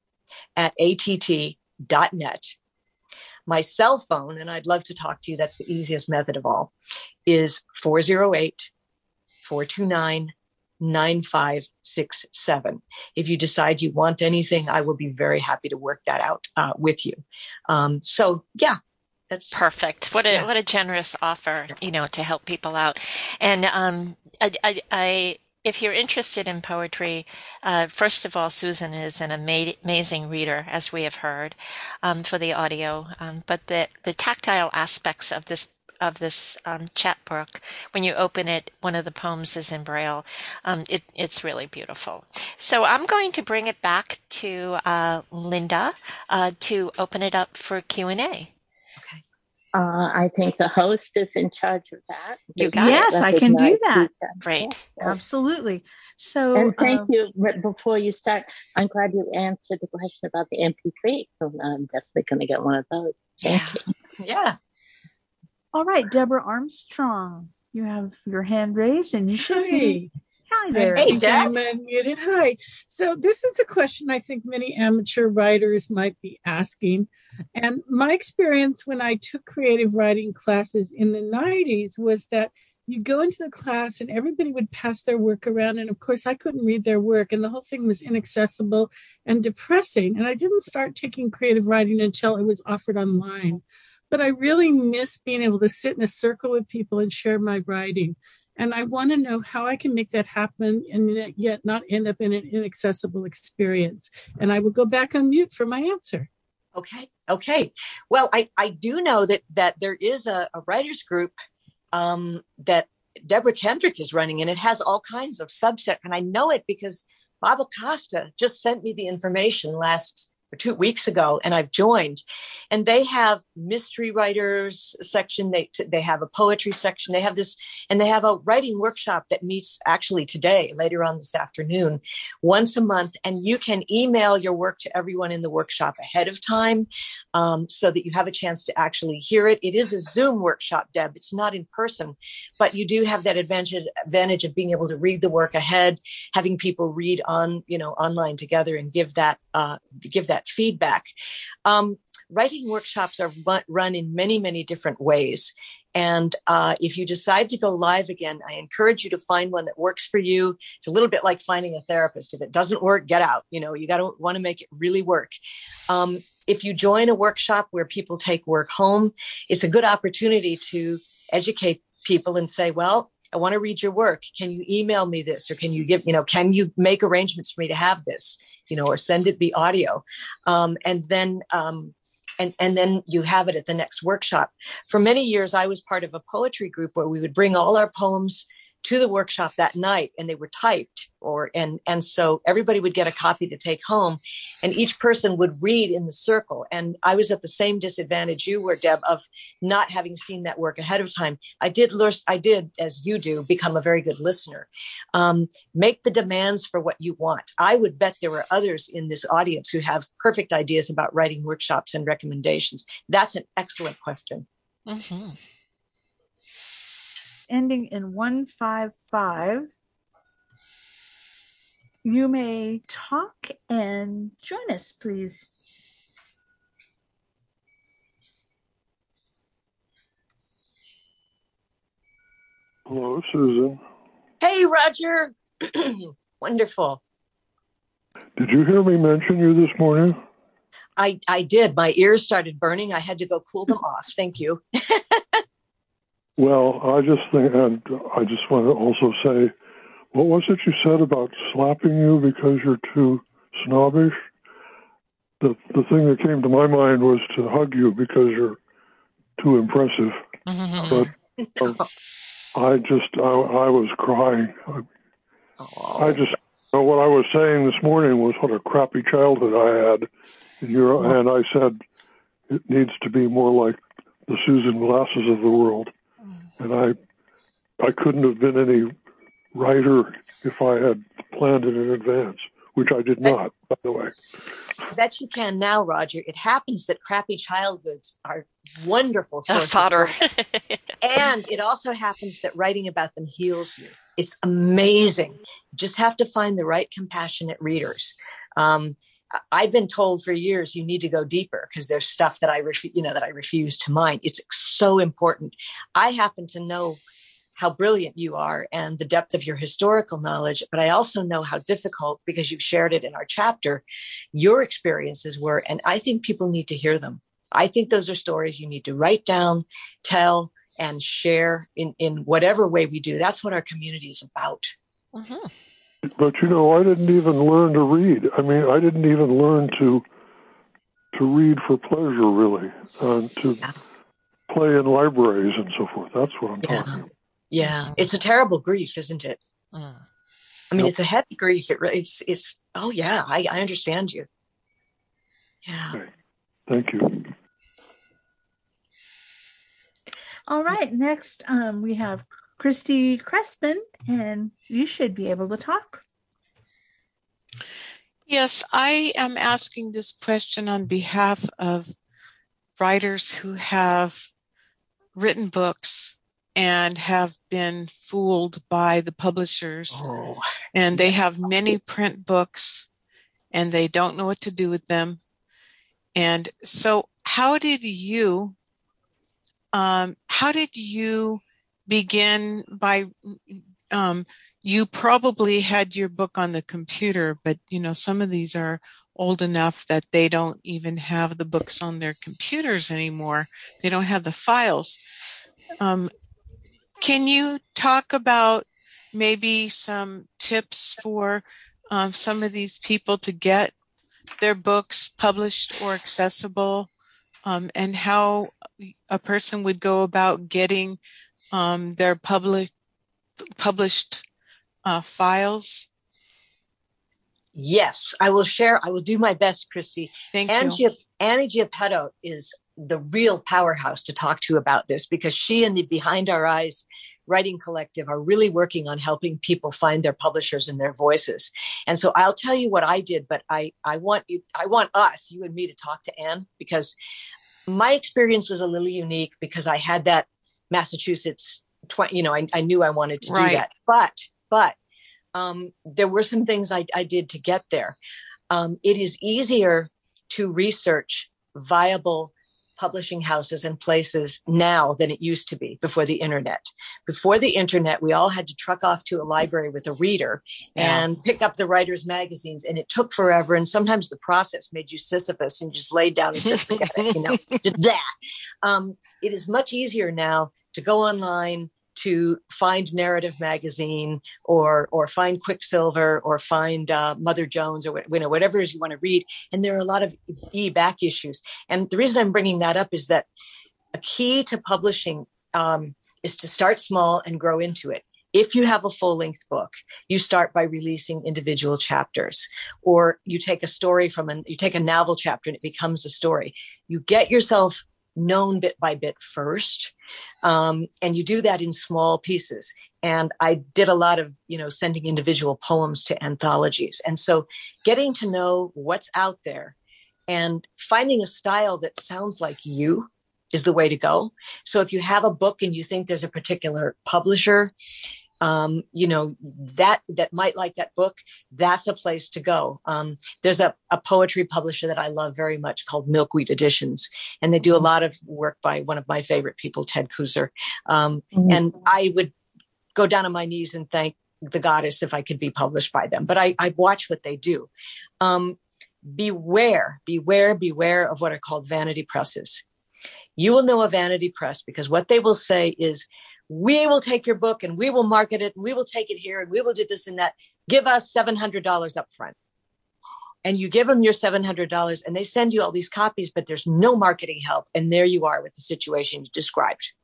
at A T T dot net. My cell phone, and I'd love to talk to you, that's the easiest method of all, is four oh eight, four two nine, nine five six seven. If you decide you want anything, I will be very happy to work that out uh, with you. Um, so yeah, that's perfect. What a yeah. what a generous offer, you know, to help people out. And um, I, I, I if you're interested in poetry, uh, first of all, Susan is an ama- amazing reader, as we have heard, um, for the audio. Um, but the the tactile aspects of this of this um, chapbook, when you open it, one of the poems is in Braille. Um, it, it's really beautiful. So I'm going to bring it back to uh, Linda uh, to open it up for Q and A. Okay. Uh, I think the host is in charge of that. You got yes, it. I can do that. Great. Yeah. Absolutely. So, and thank um, you. Before you start, I'm glad you answered the question about the M P three. So I'm definitely going to get one of those. Thank Yeah. you. Yeah. All right, Deborah Armstrong, you have your hand raised and you should Hi. be. Hi there. Hey, I think Deb. I'm unmuted. Hi. So this is a question I think many amateur writers might be asking. And my experience when I took creative writing classes in the nineties was that you go into the class and everybody would pass their work around. And of course, I couldn't read their work. And the whole thing was inaccessible and depressing. And I didn't start taking creative writing until it was offered online. But I really miss being able to sit in a circle with people and share my writing. And I want to know how I can make that happen and yet not end up in an inaccessible experience. And I will go back on mute for my answer. Okay. Okay. Well, I, I do know that that there is a, a writers group um, that Deborah Kendrick is running, and it has all kinds of subset. And I know it because Bob Acosta just sent me the information last or two weeks ago, and I've joined. And they have mystery writers section. They they have a poetry section. They have this, and they have a writing workshop that meets actually today, later on this afternoon, once a month. And you can email your work to everyone in the workshop ahead of time, um, so that you have a chance to actually hear it. It is a Zoom workshop, Deb. It's not in person, but you do have that advantage advantage of being able to read the work ahead, having people read on, you know, online together and give that uh, give that feedback. Um, writing workshops are run in many, many different ways. And uh, if you decide to go live again, I encourage you to find one that works for you. It's a little bit like finding a therapist. If it doesn't work, get out. You know, you got to want to make it really work. Um, if you join a workshop where people take work home, it's a good opportunity to educate people and say, well, I want to read your work. Can you email me this? Or can you give, you know, can you make arrangements for me to have this? You know, or send it be audio. Um, and then, um, and, and then you have it at the next workshop. For many years, I was part of a poetry group where we would bring all our poems to the workshop that night, and they were typed, or and and so everybody would get a copy to take home, and each person would read in the circle. And I was at the same disadvantage you were, Deb, of not having seen that work ahead of time. I did learn, I did, as you do, become a very good listener. Um, make the demands for what you want. I would bet there are others in this audience who have perfect ideas about writing workshops and recommendations. That's an excellent question. Mm-hmm. Ending in one five five. You may talk and join us, please. Hello, Susan. Hey, Roger. Wonderful. Did you hear me mention you this morning? I, I did. My ears started burning. I had to go cool them off. Thank you. Well, I just think, and I just want to also say, what was it you said about slapping you because you're too snobbish? The the thing that came to my mind was to hug you because you're too impressive. But um, I just, I, I was crying. I, I just, you know, what I was saying this morning was what a crappy childhood I had. And, you're, and I said, it needs to be more like the Susan Glasses of the world. And I I couldn't have been any writer if I had planned it in advance, which I did not, by the way. I bet you can now, Roger. It happens that crappy childhoods are wonderful sources. Fodder. And it also happens that writing about them heals you. It's amazing. You just have to find the right compassionate readers. Um, I've been told for years you need to go deeper because there's stuff that I, ref- you know, that I refuse to mind. It's so important. I happen to know how brilliant you are and the depth of your historical knowledge, but I also know how difficult, because you've shared it in our chapter, your experiences were, and I think people need to hear them. I think those are stories you need to write down, tell, and share in, in whatever way we do. That's what our community is about. Mm-hmm. But, you know, I didn't even learn to read. I mean, I didn't even learn to to read for pleasure, really, uh, to Yeah. play in libraries and so forth. That's what I'm Yeah. talking about. Yeah. It's a terrible grief, isn't it? Mm. I mean, Yep. it's a heavy grief. It really, it's, it's, oh yeah, I, I understand you. Yeah. Okay. Thank you. All right. Next, um, we have Christy Crespin, and you should be able to talk. Yes, I am asking this question on behalf of writers who have written books and have been fooled by the publishers. Oh. And they have many print books and they don't know what to do with them. And so how did you, um, how did you begin by, um, you probably had your book on the computer, but you know, some of these are old enough that they don't even have the books on their computers anymore. They don't have the files. Um, can you talk about maybe some tips for um, some of these people to get their books published or accessible, um, and how a person would go about getting um, their public published uh, files? Yes, I will share. I will do my best, Christy. Thank Angie, you. Annie Giappetto is the real powerhouse to talk to about this, because she and the Behind Our Eyes Writing Collective are really working on helping people find their publishers and their voices. And so I'll tell you what I did, but I, I want you, I want us, you and me, to talk to Anne, because my experience was a little unique because I had that Massachusetts, tw- you know, I, I knew I wanted to Right. do that, but, but um, there were some things I, I did to get there. Um, it is easier to research viable publishing houses and places now than it used to be before the internet. Before the internet, we all had to truck off to a library with a reader Yeah. and pick up the writers' magazines, and it took forever. And sometimes the process made you Sisyphus and just laid down and said, forget it, you know, did that. Um, it is much easier now to go online, to find Narrative Magazine or or find Quicksilver or find uh, Mother Jones or you know whatever it is you want to read. And there are a lot of e-back issues. And the reason I'm bringing that up is that a key to publishing um, is to start small and grow into it. If you have a full-length book, you start by releasing individual chapters, or you take a story from an you take a novel chapter and it becomes a story. You get yourself known bit by bit first. Um, and you do that in small pieces. And I did a lot of, you know, sending individual poems to anthologies. And so getting to know what's out there and finding a style that sounds like you is the way to go. So if you have a book and you think there's a particular publisher, Um, you know, that, that might like that book, that's a place to go. Um, there's a, a poetry publisher that I love very much called Milkweed Editions, and they do a lot of work by one of my favorite people, Ted Kuzer. Um, Mhm. and I would go down on my knees and thank the goddess if I could be published by them, but I, I watch what they do. Um, beware, beware, beware of what are called vanity presses. You will know a vanity press because what they will say is, we will take your book and we will market it and we will take it here and we will do this and that. Give us seven hundred dollars up front. And you give them your seven hundred dollars and they send you all these copies, but there's no marketing help. And there you are with the situation you described.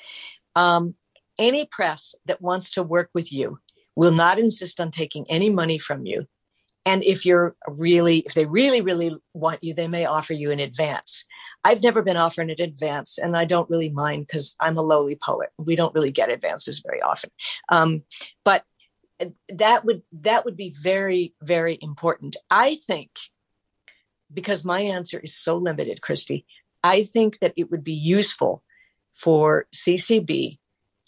Um, any press that wants to work with you will not insist on taking any money from you. And if you're really, if they really, really want you, they may offer you in advance. I've never been offered an advance, and I don't really mind because I'm a lowly poet. We don't really get advances very often. Um, but that would that would be very, very important. I think, because my answer is so limited, Christy, I think that it would be useful for C C B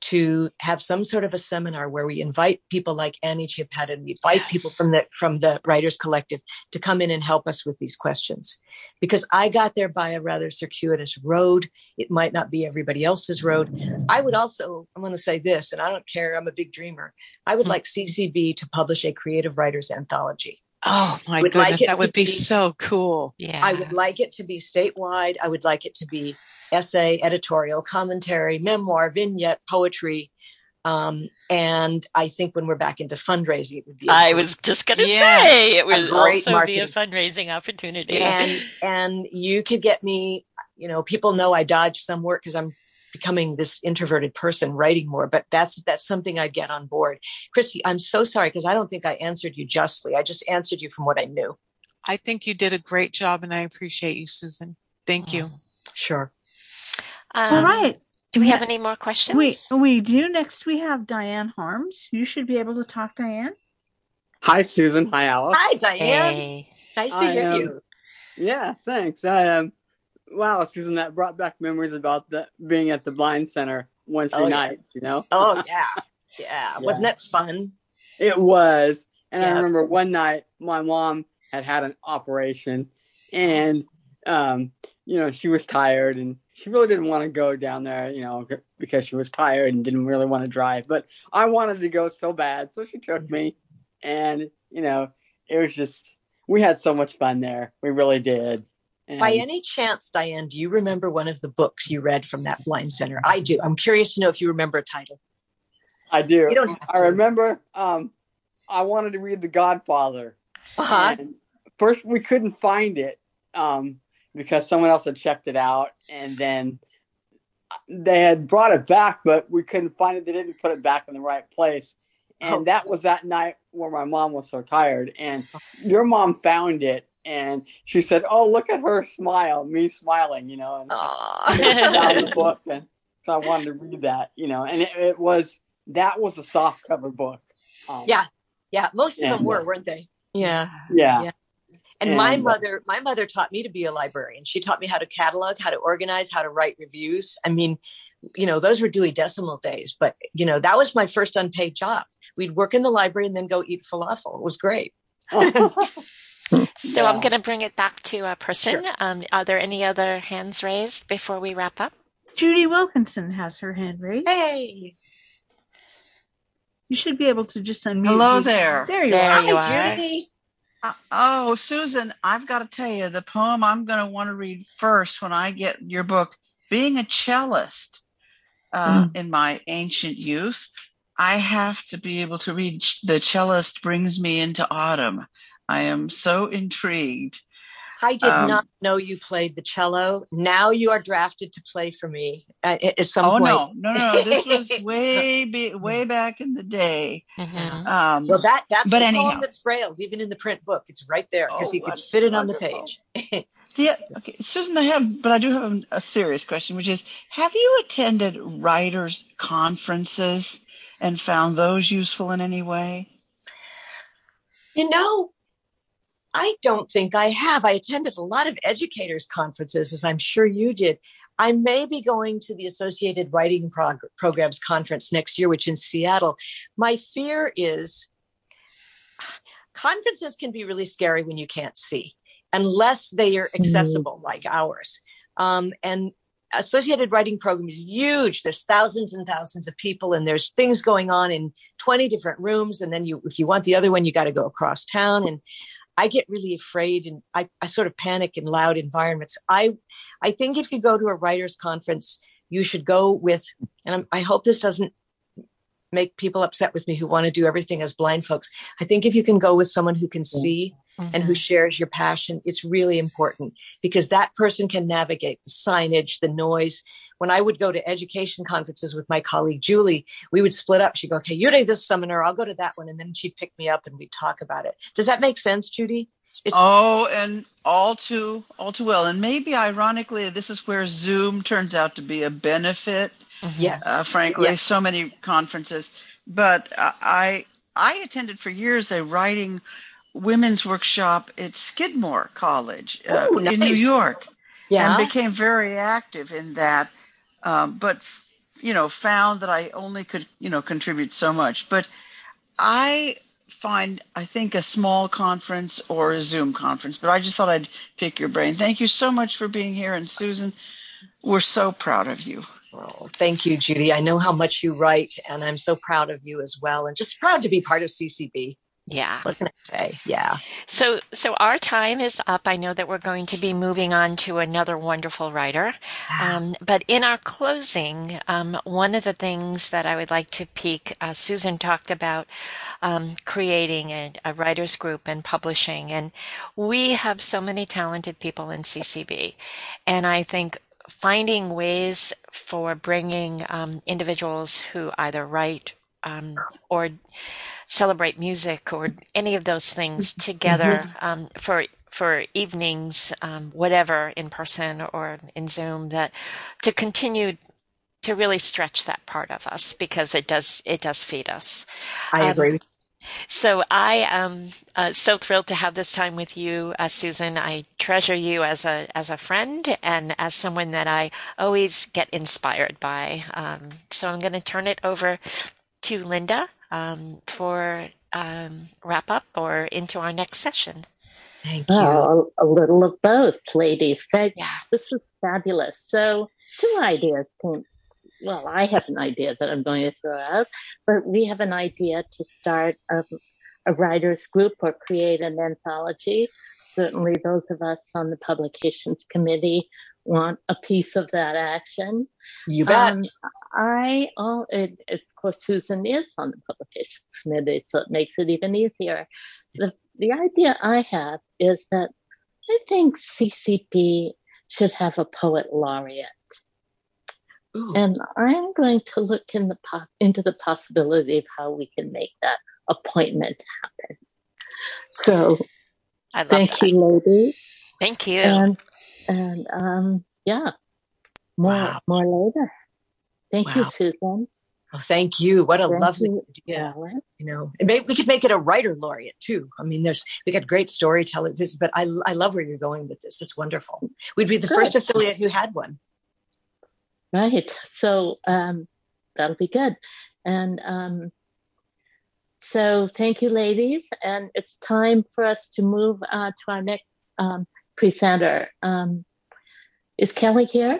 to have some sort of a seminar where we invite people like Annie Chiapetta and we invite yes. people from the from the Writers Collective to come in and help us with these questions. Because I got there by a rather circuitous road. It might not be everybody else's road. I would also, I'm going to say this, and I don't care, I'm a big dreamer. I would like C C B to publish a creative writers anthology. Oh my goodness, like that would be, be so cool. Yeah. I would like it to be statewide. I would like it to be essay, editorial, commentary, memoir, vignette, poetry. Um, and I think when we're back into fundraising, it would be. I was just going to yeah, say it would also marketing. be a fundraising opportunity. And and you could get me, you know, people know I dodge some work because I'm becoming this introverted person writing more, but that's that's something I'd get on board. Christy, I'm so sorry because I don't think I answered you justly. I just answered you from what I knew. I think you did a great job and I appreciate you, Susan. Thank you. Sure. Um, All right. Do we have any more questions? We, we do. Next, we have Diane Harms. You should be able to talk, Diane. Hi, Susan. Hi, Alice. Hi, Diane. Hey. Nice to I, hear um, you. Yeah, thanks. I um, Wow, Susan, that brought back memories about the, being at the Blind Center Wednesday oh, night, yeah. you know? Oh, yeah. yeah. Yeah. Wasn't that fun? It was. And yeah. I remember one night my mom had had an operation and, um, you know, she was tired and she really didn't want to go down there, you know, because she was tired and didn't really want to drive. But I wanted to go so bad. So she took me and, you know, it was just, we had so much fun there. We really did. And by any chance, Diane, do you remember one of the books you read from that Blind Center? I do. I'm curious to know if you remember a title. I do. You don't I remember um, I wanted to read The Godfather. Uh-huh. And first, we couldn't find it um, because someone else had checked it out. And then they had brought it back, but we couldn't find it. They didn't put it back in the right place. And oh. that was that night where my mom was so tired. And your mom found it. And she said, "Oh, look at her smile, me smiling, you know." And down the book, and so I wanted to read that, you know. And it, it was that was a soft cover book. Um, yeah, yeah. Most of and, them were, weren't they? Yeah, yeah. yeah. And, and my mother, my mother taught me to be a librarian. She taught me how to catalog, how to organize, how to write reviews. I mean, you know, those were Dewey Decimal days. But you know, that was my first unpaid job. We'd work in the library and then go eat falafel. It was great. So yeah. I'm going to bring it back to a person. Sure. Um, are there any other hands raised before we wrap up? Judy Wilkinson has her hand raised. Hey. You should be able to just unmute. Hello Judy. there. There you there are. You Hi, are. Judy. Uh, oh, Susan, I've got to tell you, the poem I'm going to want to read first when I get your book, Being a Cellist uh, mm. in my ancient youth, I have to be able to read The Cellist Brings Me into Autumn. I am so intrigued. I did um, not know you played the cello. Now you are drafted to play for me at, at some oh, point. Oh, no, no, no. This was way be, way back in the day. Mm-hmm. Um, well, that that's but the anyhow. poem that's brailled, even in the print book. It's right there because oh, he could fit it on wonderful. the page. Yeah, okay. Susan, I have, but I do have a, a serious question, which is, have you attended writers' conferences and found those useful in any way? You know, I don't think I have. I attended a lot of educators' conferences, as I'm sure you did. I may be going to the Associated Writing Prog- Programs Conference next year, which is in Seattle. My fear is conferences can be really scary when you can't see, unless they are accessible mm. like ours. Um, and Associated Writing Program is huge. There's thousands and thousands of people, and there's things going on in twenty different rooms. And then you, if you want the other one, you got to go across town. And I get really afraid and I, I sort of panic in loud environments. I, I think if you go to a writer's conference, you should go with, and I'm, I hope this doesn't make people upset with me who want to do everything as blind folks. I think if you can go with someone who can see mm-hmm. and who shares your passion, it's really important because that person can navigate the signage, the noise. When I would go to education conferences with my colleague, Julie, we would split up. She'd go, okay, you do this seminar, I'll go to that one. And then she'd pick me up and we'd talk about it. Does that make sense, Judy? It's- oh, and all too, all too well. And maybe ironically, this is where Zoom turns out to be a benefit. Yes. Uh, frankly, yes. so many conferences, but uh, I, I attended for years a writing women's workshop at Skidmore College uh, Ooh, in New nice. York, Yeah. and became very active in that. Um, but you know, found that I only could you know contribute so much. But I find I think a small conference or a Zoom conference. But I just thought I'd pick your brain. Thank you so much for being here, and Susan, we're so proud of you. Oh, thank you, Judy. I know how much you write, and I'm so proud of you as well, and just proud to be part of C C B. Yeah. What can I say? Yeah. So, so our time is up. I know that we're going to be moving on to another wonderful writer. Um, but in our closing, um, one of the things that I would like to peek, uh, Susan talked about um, creating a, a writers group and publishing. And we have so many talented people in C C B. And I think finding ways for bringing um, individuals who either write um, or celebrate music or any of those things together um, for for evenings, um, whatever, in person or in Zoom, that to continue to really stretch that part of us, because it does it does feed us. I Um, agree. So I am uh, so thrilled to have this time with you, uh, Susan. I treasure you as a as a friend and as someone that I always get inspired by. Um, so I'm going to turn it over to Linda um, for um, wrap up or into our next session. Thank you. Oh, a, a little of both, ladies. That, Yeah. This was fabulous. So two ideas came. Well, I have an idea that I'm going to throw out, but we have an idea to start a, a writers group or create an anthology. Certainly those of us on the publications committee want a piece of that action. You bet. Um, I, oh, it, of course, Susan is on the publications committee, so it makes it even easier. The, the idea I have is that I think C C B should have a poet laureate. Ooh. And I'm going to look in the po- into the possibility of how we can make that appointment happen. So I love thank that. you, ladies. Thank you. And, and um, yeah, more, Wow. more later. Thank you, Wow. Susan. Well, thank you. What a Thank lovely you, idea. Ellen. You know, and maybe we could make it a writer laureate too. I mean, there's we got great storytellers, this- but I I love where you're going with this. It's wonderful. We'd be the Good. first affiliate who had one. Right. So um, that'll be good. And um, so thank you, ladies. And it's time for us to move uh, to our next um, presenter. Um, is Kelly here?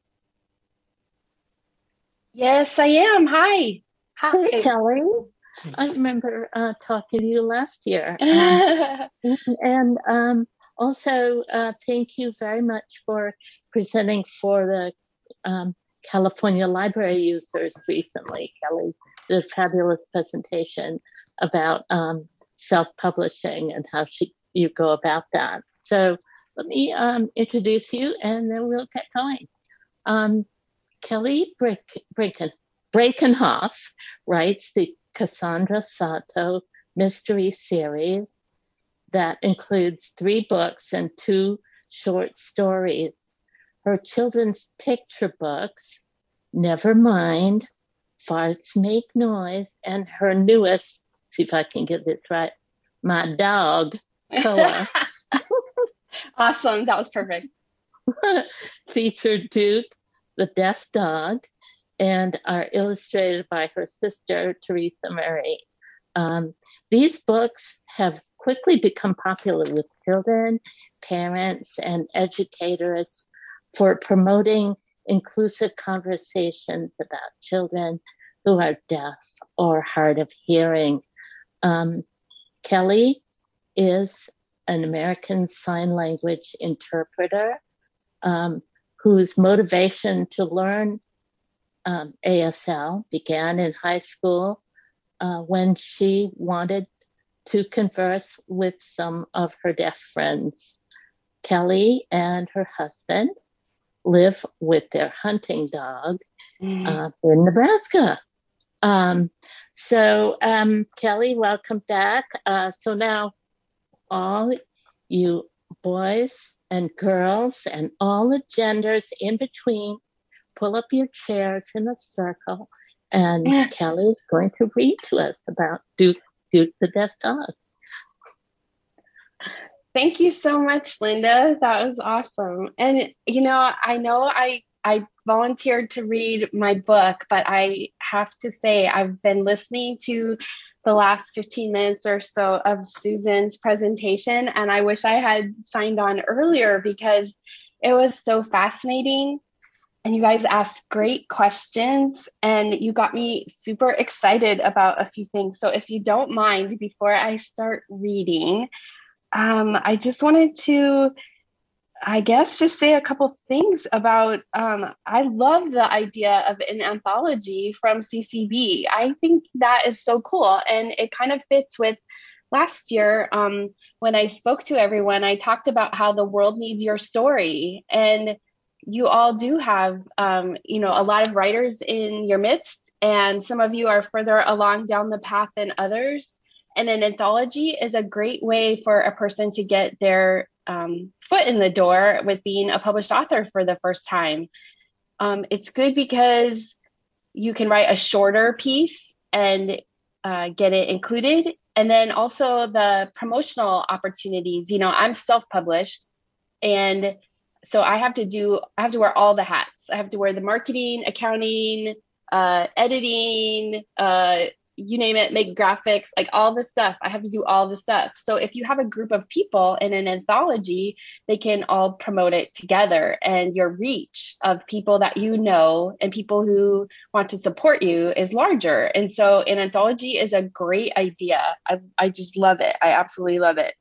Yes, I am. Hi. Hi, Hi. Kelly. I remember uh, talking to you last year. Um, and um, also, uh, thank you very much for presenting for the um, California Library users recently. Kelly did a fabulous presentation about um, self-publishing and how she, you go about that. So let me um, introduce you, and then we'll get going. Um, Kelly Brick, Bricken, Brakenhoff writes the Cassandra Sato mystery series that includes three books and two short stories. Her children's picture books, Never Mind, Farts Make Noise, and her newest, see if I can get this right, My Dog, Koa. Awesome. That was perfect. Featured Duke, the deaf dog, and are illustrated by her sister, Teresa Murray. Um, these books have quickly become popular with children, parents, and educators for promoting inclusive conversations about children who are deaf or hard of hearing. Um, Kelly is an American Sign Language interpreter um, whose motivation to learn um, A S L began in high school uh, when she wanted to converse with some of her deaf friends. Kelly and her husband live with their hunting dog uh, in Nebraska. Um, so, um, Kelly, welcome back. Uh, so now all you boys and girls and all the genders in between, pull up your chairs in a circle, and Kelly is going to read to us about Duke Duke the Deaf Dog. Thank you so much, Linda. That was awesome. And, you know, I know I, I volunteered to read my book, but I have to say I've been listening to the last fifteen minutes or so of Susan's presentation, and I wish I had signed on earlier because it was so fascinating. And you guys asked great questions, and you got me super excited about a few things. So if you don't mind, before I start reading, um, I just wanted to, I guess, just say a couple things about, um, I love the idea of an anthology from C C B. I think that is so cool. And it kind of fits with last year um, when I spoke to everyone, I talked about how the world needs your story. And you all do have, um, you know, a lot of writers in your midst, and some of you are further along down the path than others. And an anthology is a great way for a person to get their um, foot in the door with being a published author for the first time. Um, it's good because you can write a shorter piece and uh, get it included. And then also the promotional opportunities. You know, I'm self-published, and so I have to do, I have to wear all the hats. I have to wear the marketing, accounting, uh, editing, uh, you name it, make graphics, like all the stuff. I have to do all the stuff. So if you have a group of people in an anthology, they can all promote it together, and your reach of people that you know and people who want to support you is larger. And so an anthology is a great idea. I, I just love it. I absolutely love it.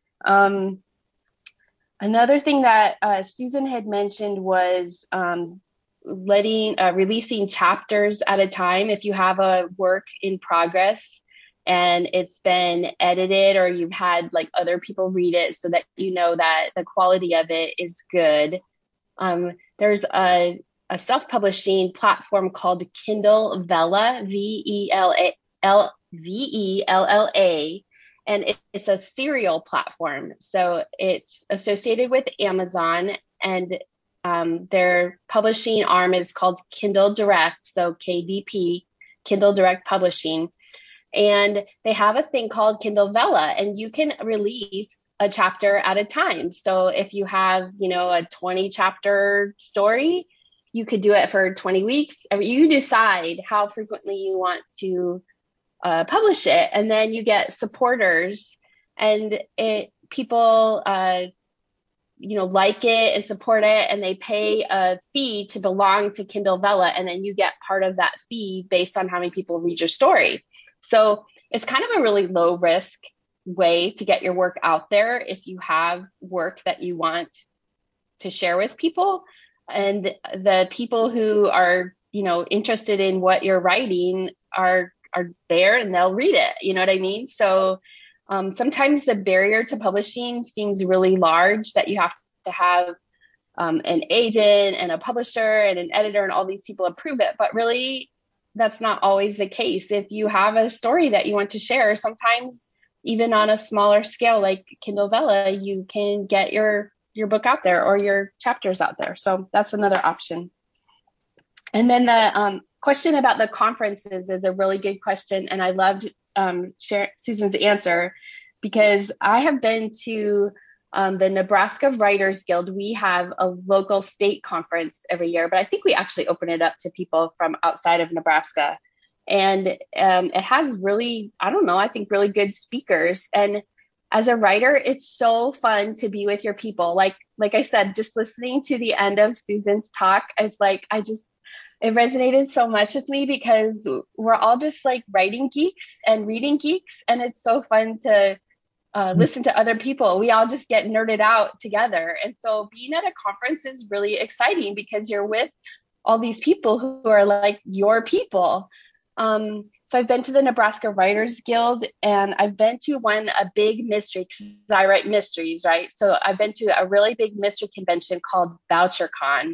Um, Another thing that uh, Susan had mentioned was um, letting, uh, releasing chapters at a time. If you have a work in progress and it's been edited, or you've had like other people read it so that you know that the quality of it is good. Um, there's a, a self-publishing platform called Kindle Vella, V E L A L V E L L A. And it, it's a serial platform. So it's associated with Amazon, and um, their publishing arm is called Kindle Direct. So K D P, Kindle Direct Publishing. And they have a thing called Kindle Vella, and you can release a chapter at a time. So if you have, you know, a twenty chapter story, you could do it for twenty weeks. I mean, you decide how frequently you want to Uh, publish it, and then you get supporters, and it people uh, you know like it and support it, and they pay a fee to belong to Kindle Vella, and then you get part of that fee based on how many people read your story. So it's kind of a really low risk way to get your work out there if you have work that you want to share with people, and the people who are you know interested in what you're writing are are there, and they'll read it. You know what I mean? So um, sometimes the barrier to publishing seems really large, that you have to have um, an agent and a publisher and an editor and all these people approve it. But really, that's not always the case. If you have a story that you want to share, sometimes even on a smaller scale like Kindle Vella, you can get your, your book out there or your chapters out there. So that's another option. And then the um, question about the conferences is a really good question. And I loved um, share, Susan's answer, because I have been to um, the Nebraska Writers Guild. We have a local state conference every year, but I think we actually open it up to people from outside of Nebraska. And um, it has really, I don't know, I think really good speakers. And as a writer, it's so fun to be with your people. Like, like I said, just listening to the end of Susan's talk, it's like, I just, it resonated so much with me, because we're all just like writing geeks and reading geeks. And it's so fun to uh, listen to other people. We all just get nerded out together. And so being at a conference is really exciting, because you're with all these people who are like your people. Um, so I've been to the Nebraska Writers Guild, and I've been to one, a big mystery, because I write mysteries, right? So I've been to a really big mystery convention called VoucherCon.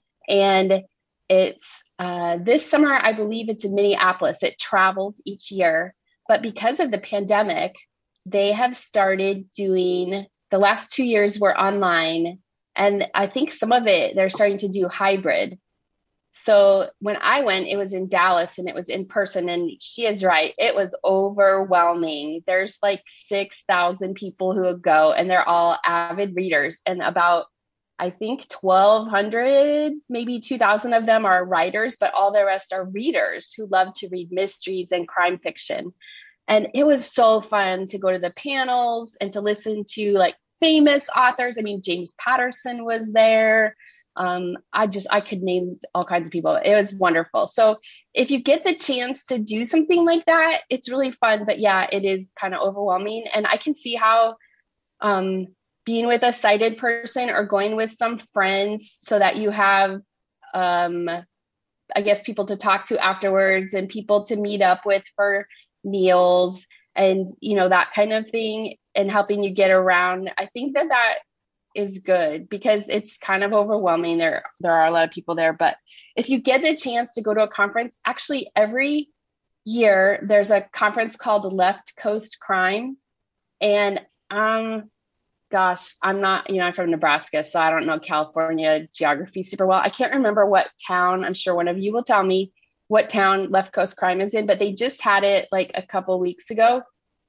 And it's uh, this summer, I believe it's in Minneapolis. It travels each year. But because of the pandemic, they have started doing, the last two years were online. And I think some of it, they're starting to do hybrid. So when I went, it was in Dallas and it was in person, and she is right. It was overwhelming. There's like six thousand people who would go, and they're all avid readers, and about, I think twelve hundred, maybe two thousand of them are writers, but all the rest are readers who love to read mysteries and crime fiction. And it was so fun to go to the panels and to listen to like famous authors. I mean, James Patterson was there. Um, I just, I could name all kinds of people. It was wonderful. So if you get the chance to do something like that, it's really fun. But yeah, it is kind of overwhelming. And I can see how um, being with a sighted person or going with some friends so that you have, um, I guess, people to talk to afterwards and people to meet up with for meals and, you know, that kind of thing, and helping you get around. I think that that is good because it's kind of overwhelming. There, there are a lot of people there, but if you get the chance to go to a conference, actually every year there's a conference called Left Coast Crime. And, um, gosh, I'm not, you know, I'm from Nebraska, so I don't know California geography super well. I can't remember what town. I'm sure one of you will tell me what town Left Coast Crime is in, but they just had it like a couple weeks ago.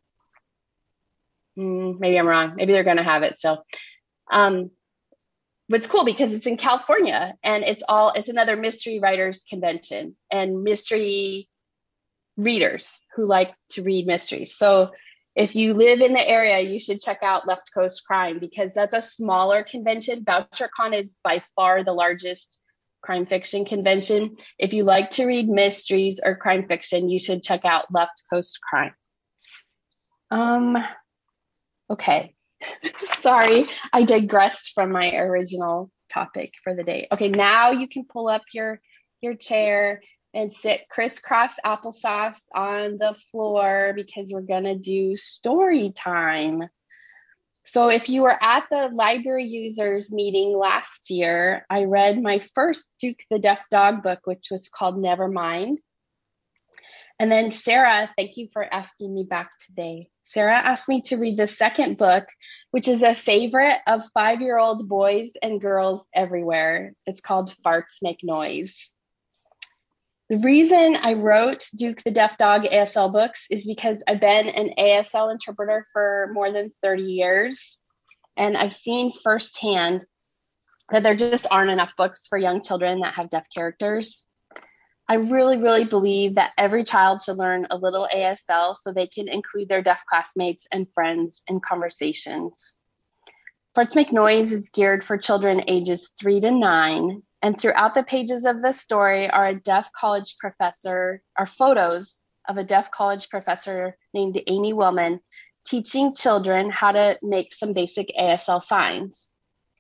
Mm, maybe I'm wrong. Maybe they're going to have it still. Um, but it's cool because it's in California, and it's all, it's another mystery writers convention and mystery readers who like to read mysteries. So if you live in the area, you should check out Left Coast Crime because that's a smaller convention. BoucherCon is by far the largest crime fiction convention. If you like to read mysteries or crime fiction, you should check out Left Coast Crime. Um, okay. Sorry, I digressed from my original topic for the day. Okay, now you can pull up your, your chair and sit crisscross applesauce on the floor because we're gonna do story time. So if you were at the library users meeting last year, I read my first Duke the Deaf Dog book, which was called Nevermind. And then Sarah, thank you for asking me back today. Sarah asked me to read the second book, which is a favorite of five-year-old boys and girls everywhere. It's called Farts Make Noise. The reason I wrote Duke the Deaf Dog A S L books is because I've been an A S L interpreter for more than thirty years. And I've seen firsthand that there just aren't enough books for young children that have deaf characters. I really, really believe that every child should learn a little A S L so they can include their deaf classmates and friends in conversations. Farts Make Noise is geared for children ages three to nine. And throughout the pages of the story are a deaf college professor, are photos of a deaf college professor named Amy Willman teaching children how to make some basic A S L signs.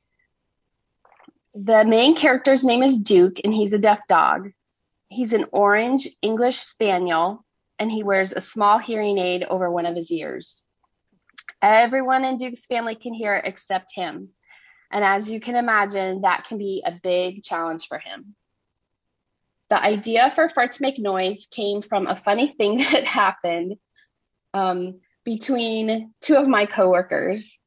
The main character's name is Duke, and he's a deaf dog. He's an orange English Spaniel, and he wears a small hearing aid over one of his ears. Everyone in Duke's family can hear except him. And as you can imagine, that can be a big challenge for him. The idea for Farts Make Noise came from a funny thing that happened um, between two of my coworkers.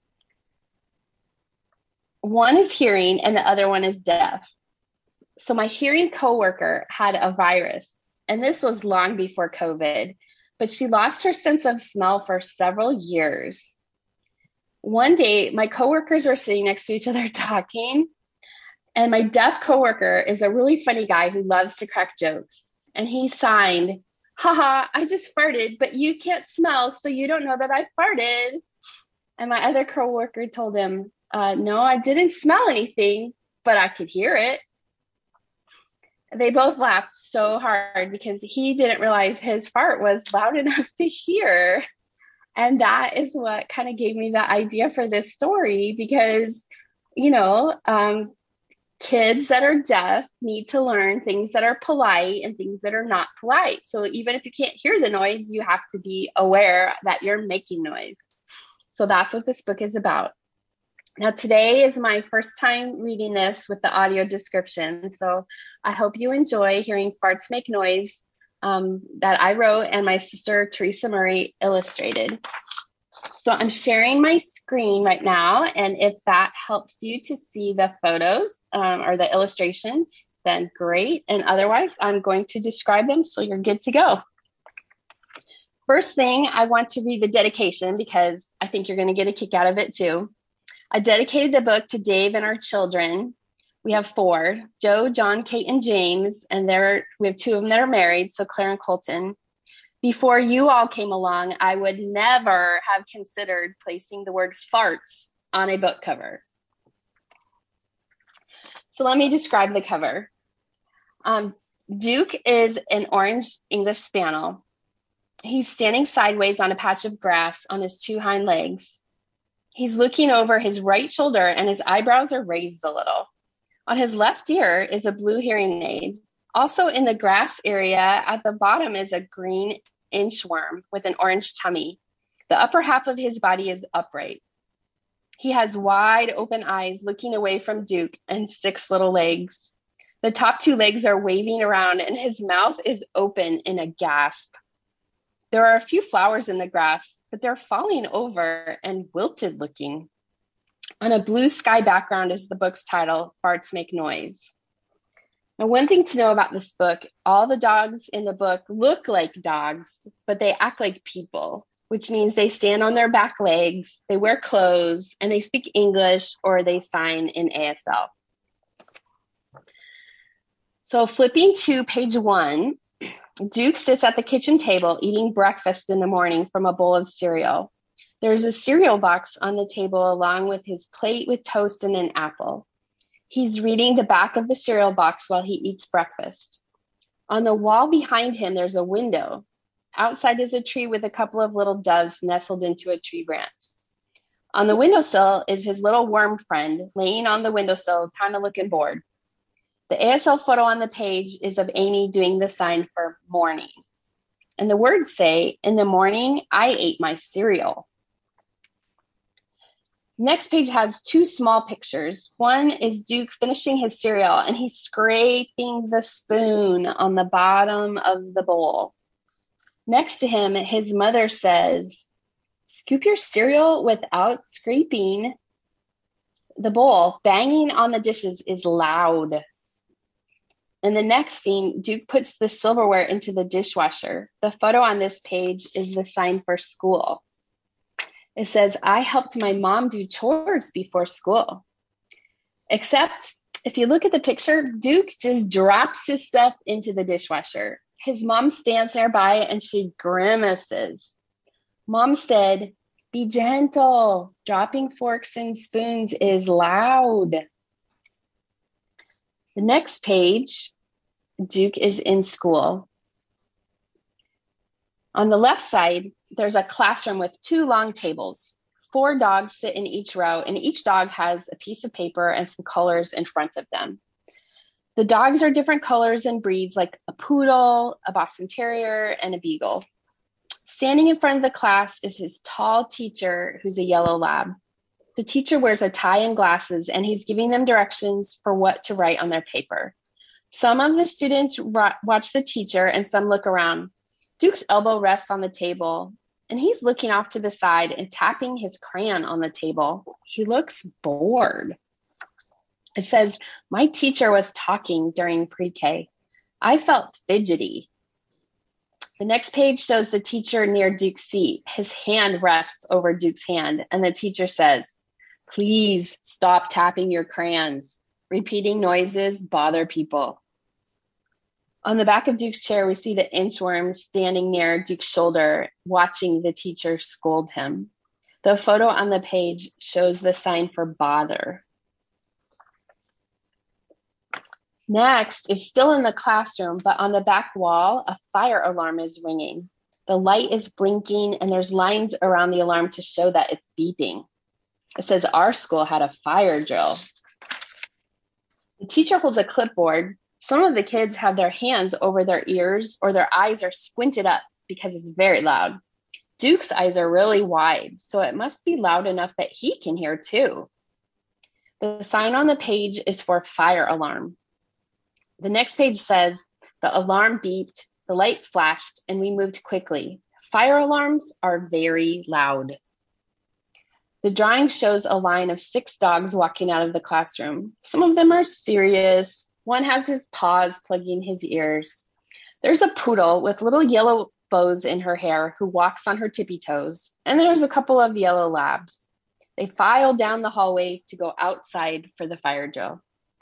One is hearing and the other one is deaf. So my hearing coworker had a virus, and this was long before COVID, but she lost her sense of smell for several years. One day, my coworkers were sitting next to each other talking, and my deaf coworker is a really funny guy who loves to crack jokes. And he signed, haha, I just farted, but you can't smell, so you don't know that I farted. And my other coworker told him, uh, no, I didn't smell anything, but I could hear it. They both laughed so hard because he didn't realize his fart was loud enough to hear. And that is what kind of gave me the idea for this story because, you know, um, kids that are deaf need to learn things that are polite and things that are not polite. So even if you can't hear the noise, you have to be aware that you're making noise. So that's what this book is about. Now, today is my first time reading this with the audio description. So I hope you enjoy hearing Farts Make Noise um, that I wrote and my sister Teresa Murray illustrated. So I'm sharing my screen right now. And if that helps you to see the photos um, or the illustrations, then great. And otherwise, I'm going to describe them so you're good to go. First thing, I want to read the dedication because I think you're going to get a kick out of it too. I dedicated the book to Dave and our children. We have four, Joe, John, Kate, and James, and there we have two of them that are married, so Claire and Colton. Before you all came along, I would never have considered placing the word farts on a book cover. So let me describe the cover. Um, Duke is an orange English Spaniel. He's standing sideways on a patch of grass on his two hind legs. He's looking over his right shoulder and his eyebrows are raised a little. On his left ear is a blue hearing aid. Also in the grass area at the bottom is a green inchworm with an orange tummy. The upper half of his body is upright. He has wide open eyes looking away from Duke and six little legs. The top two legs are waving around and his mouth is open in a gasp. There are a few flowers in the grass, but they're falling over and wilted looking. On a blue sky background is the book's title, Farts Make Noise. Now, one thing to know about this book, all the dogs in the book look like dogs, but they act like people, which means they stand on their back legs, they wear clothes, and they speak English or they sign in A S L. So flipping to page one, Duke sits at the kitchen table eating breakfast in the morning from a bowl of cereal. There's a cereal box on the table along with his plate with toast and an apple. He's reading the back of the cereal box while he eats breakfast. On the wall behind him, there's a window. Outside is a tree with a couple of little doves nestled into a tree branch. On the windowsill is his little worm friend laying on the windowsill, kind of looking bored. The A S L photo on the page is of Amy doing the sign for morning. And the words say, in the morning, I ate my cereal. Next page has two small pictures. One is Duke finishing his cereal and he's scraping the spoon on the bottom of the bowl. Next to him, his mother says, scoop your cereal without scraping the bowl. Banging on the dishes is loud. And the next scene, Duke puts the silverware into the dishwasher. The photo on this page is the sign for school. It says, I helped my mom do chores before school. Except if you look at the picture, Duke just drops his stuff into the dishwasher. His mom stands nearby and she grimaces. Mom said, be gentle. Dropping forks and spoons is loud. The next page, Duke is in school. On the left side, there's a classroom with two long tables. Four dogs sit in each row, and each dog has a piece of paper and some colors in front of them. The dogs are different colors and breeds, like a poodle, a Boston Terrier, and a beagle. Standing in front of the class is his tall teacher, who's a yellow lab. The teacher wears a tie and glasses, and he's giving them directions for what to write on their paper. Some of the students watch the teacher, and some look around. Duke's elbow rests on the table, and he's looking off to the side and tapping his crayon on the table. He looks bored. It says, my teacher was talking during pre-K. I felt fidgety. The next page shows the teacher near Duke's seat. His hand rests over Duke's hand, and the teacher says, please stop tapping your crayons. Repeating noises bother people. On the back of Duke's chair, we see the inchworm standing near Duke's shoulder, watching the teacher scold him. The photo on the page shows the sign for bother. Next is still in the classroom, but on the back wall, a fire alarm is ringing. The light is blinking, and there's lines around the alarm to show that it's beeping. It says our school had a fire drill. The teacher holds a clipboard. Some of the kids have their hands over their ears or their eyes are squinted up because it's very loud. Duke's eyes are really wide, so it must be loud enough that he can hear too. The sign on the page is for fire alarm. The next page says, the alarm beeped, the light flashed, and we moved quickly. Fire alarms are very loud. The drawing shows a line of six dogs walking out of the classroom. Some of them are serious, One has his paws plugging his ears. There's a poodle with little yellow bows in her hair who walks on her tippy toes. And there's a couple of yellow labs. They file down the hallway to go outside for the fire drill.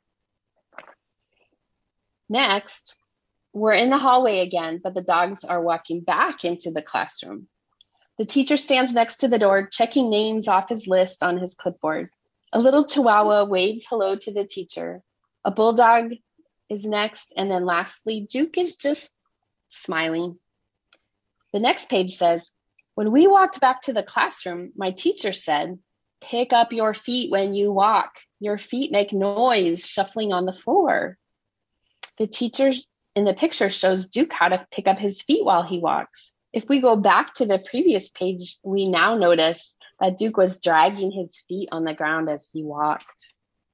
Next, we're in the hallway again, but the dogs are walking back into the classroom. The teacher stands next to the door, checking names off his list on his clipboard. A little chihuahua waves hello to the teacher. A bulldog is next, and then lastly, Duke is just smiling. The next page says, when we walked back to the classroom, my teacher said, pick up your feet when you walk. Your feet make noise shuffling on the floor. The teacher in the picture shows Duke how to pick up his feet while he walks. If we go back to the previous page, we now notice that Duke was dragging his feet on the ground as he walked.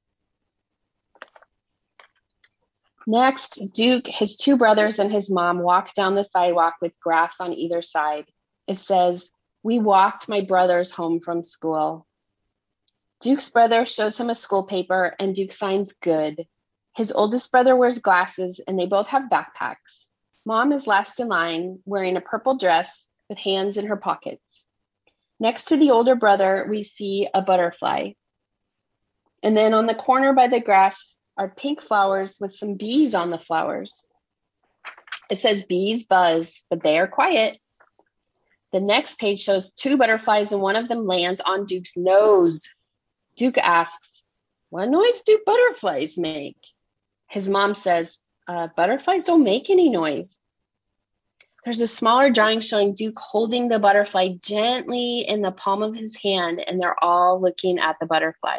Next, Duke, his two brothers, and his mom walk down the sidewalk with grass on either side. It says, we walked my brothers home from school. Duke's brother shows him a school paper, and Duke signs good. His oldest brother wears glasses, and they both have backpacks. Mom is last in line, wearing a purple dress with hands in her pockets. Next to the older brother, we see a butterfly. And then on the corner by the grass are pink flowers with some bees on the flowers. It says bees buzz, but they are quiet. The next page shows two butterflies, and one of them lands on Duke's nose. Duke asks, what noise do butterflies make? His mom says, uh, butterflies don't make any noise. There's a smaller drawing showing Duke holding the butterfly gently in the palm of his hand, and they're all looking at the butterfly.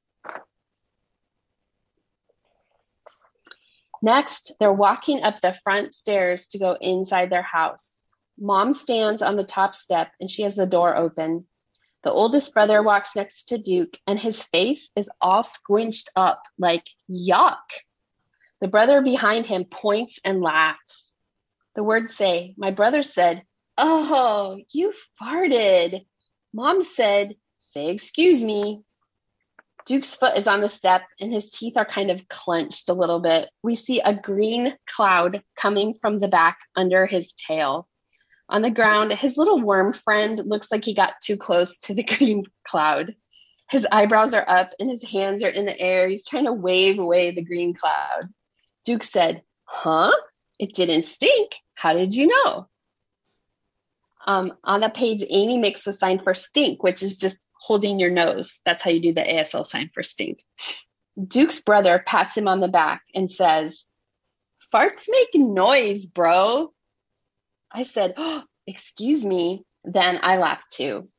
Next, they're walking up the front stairs to go inside their house. Mom stands on the top step, and she has the door open. The oldest brother walks next to Duke, and his face is all squinched up like, yuck. The brother behind him points and laughs. The words say, my brother said, oh, you farted. Mom said, say excuse me. Duke's foot is on the step, and his teeth are kind of clenched a little bit. We see a green cloud coming from the back under his tail. On the ground, his little worm friend looks like he got too close to the green cloud. His eyebrows are up and his hands are in the air. He's trying to wave away the green cloud. Duke said, huh? It didn't stink. How did you know? Um, on the page, Amy makes the sign for stink, which is just holding your nose. That's how you do the A S L sign for stink. Duke's brother pats him on the back and says, farts make noise, bro. I said, oh, excuse me. Then I laughed too.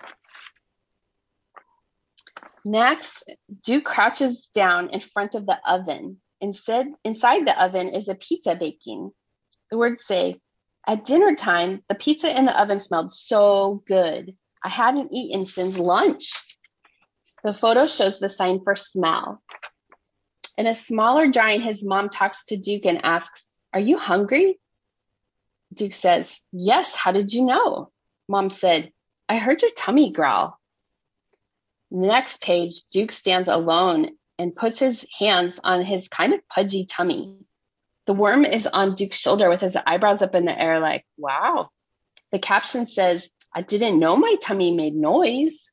Next, Duke crouches down in front of the oven. Instead, inside the oven is a pizza baking. The words say, at dinner time, the pizza in the oven smelled so good. I hadn't eaten since lunch. The photo shows the sign for smell. In a smaller drawing, his mom talks to Duke and asks, are you hungry? Duke says, yes, how did you know? Mom said, I heard your tummy growl. Next page, Duke stands alone and puts his hands on his kind of pudgy tummy. The worm is on Duke's shoulder with his eyebrows up in the air like, wow. The caption says, I didn't know my tummy made noise.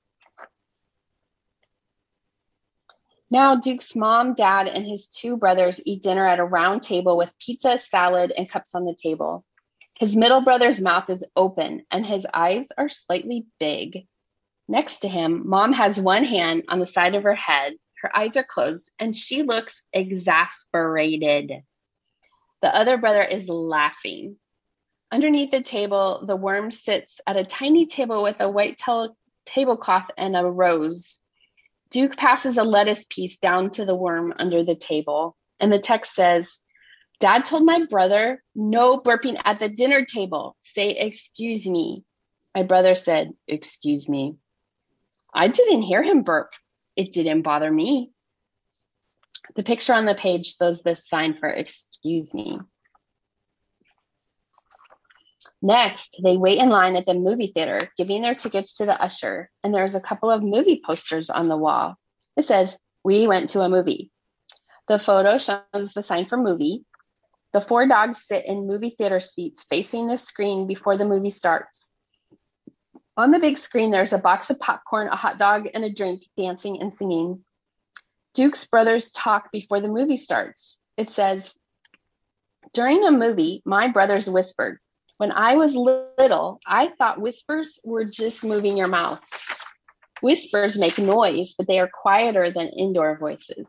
Now Duke's mom, dad, and his two brothers eat dinner at a round table with pizza, salad, and cups on the table. His middle brother's mouth is open and his eyes are slightly big. Next to him, mom has one hand on the side of her head. Her eyes are closed and she looks exasperated. The other brother is laughing. Underneath the table, the worm sits at a tiny table with a white tel- tablecloth and a rose. Duke passes a lettuce piece down to the worm under the table, and the text says, Dad told my brother, no burping at the dinner table. Say, excuse me. My brother said, excuse me. I didn't hear him burp. It didn't bother me. The picture on the page shows this sign for excuse me. Next, they wait in line at the movie theater, giving their tickets to the usher, and there's a couple of movie posters on the wall. It says, we went to a movie. The photo shows the sign for movie. The four dogs sit in movie theater seats facing the screen before the movie starts. On the big screen, there's a box of popcorn, a hot dog, and a drink, dancing and singing. Duke's brothers talk before the movie starts. It says, during the movie, my brothers whispered. When I was little, I thought whispers were just moving your mouth. Whispers make noise, but they are quieter than indoor voices.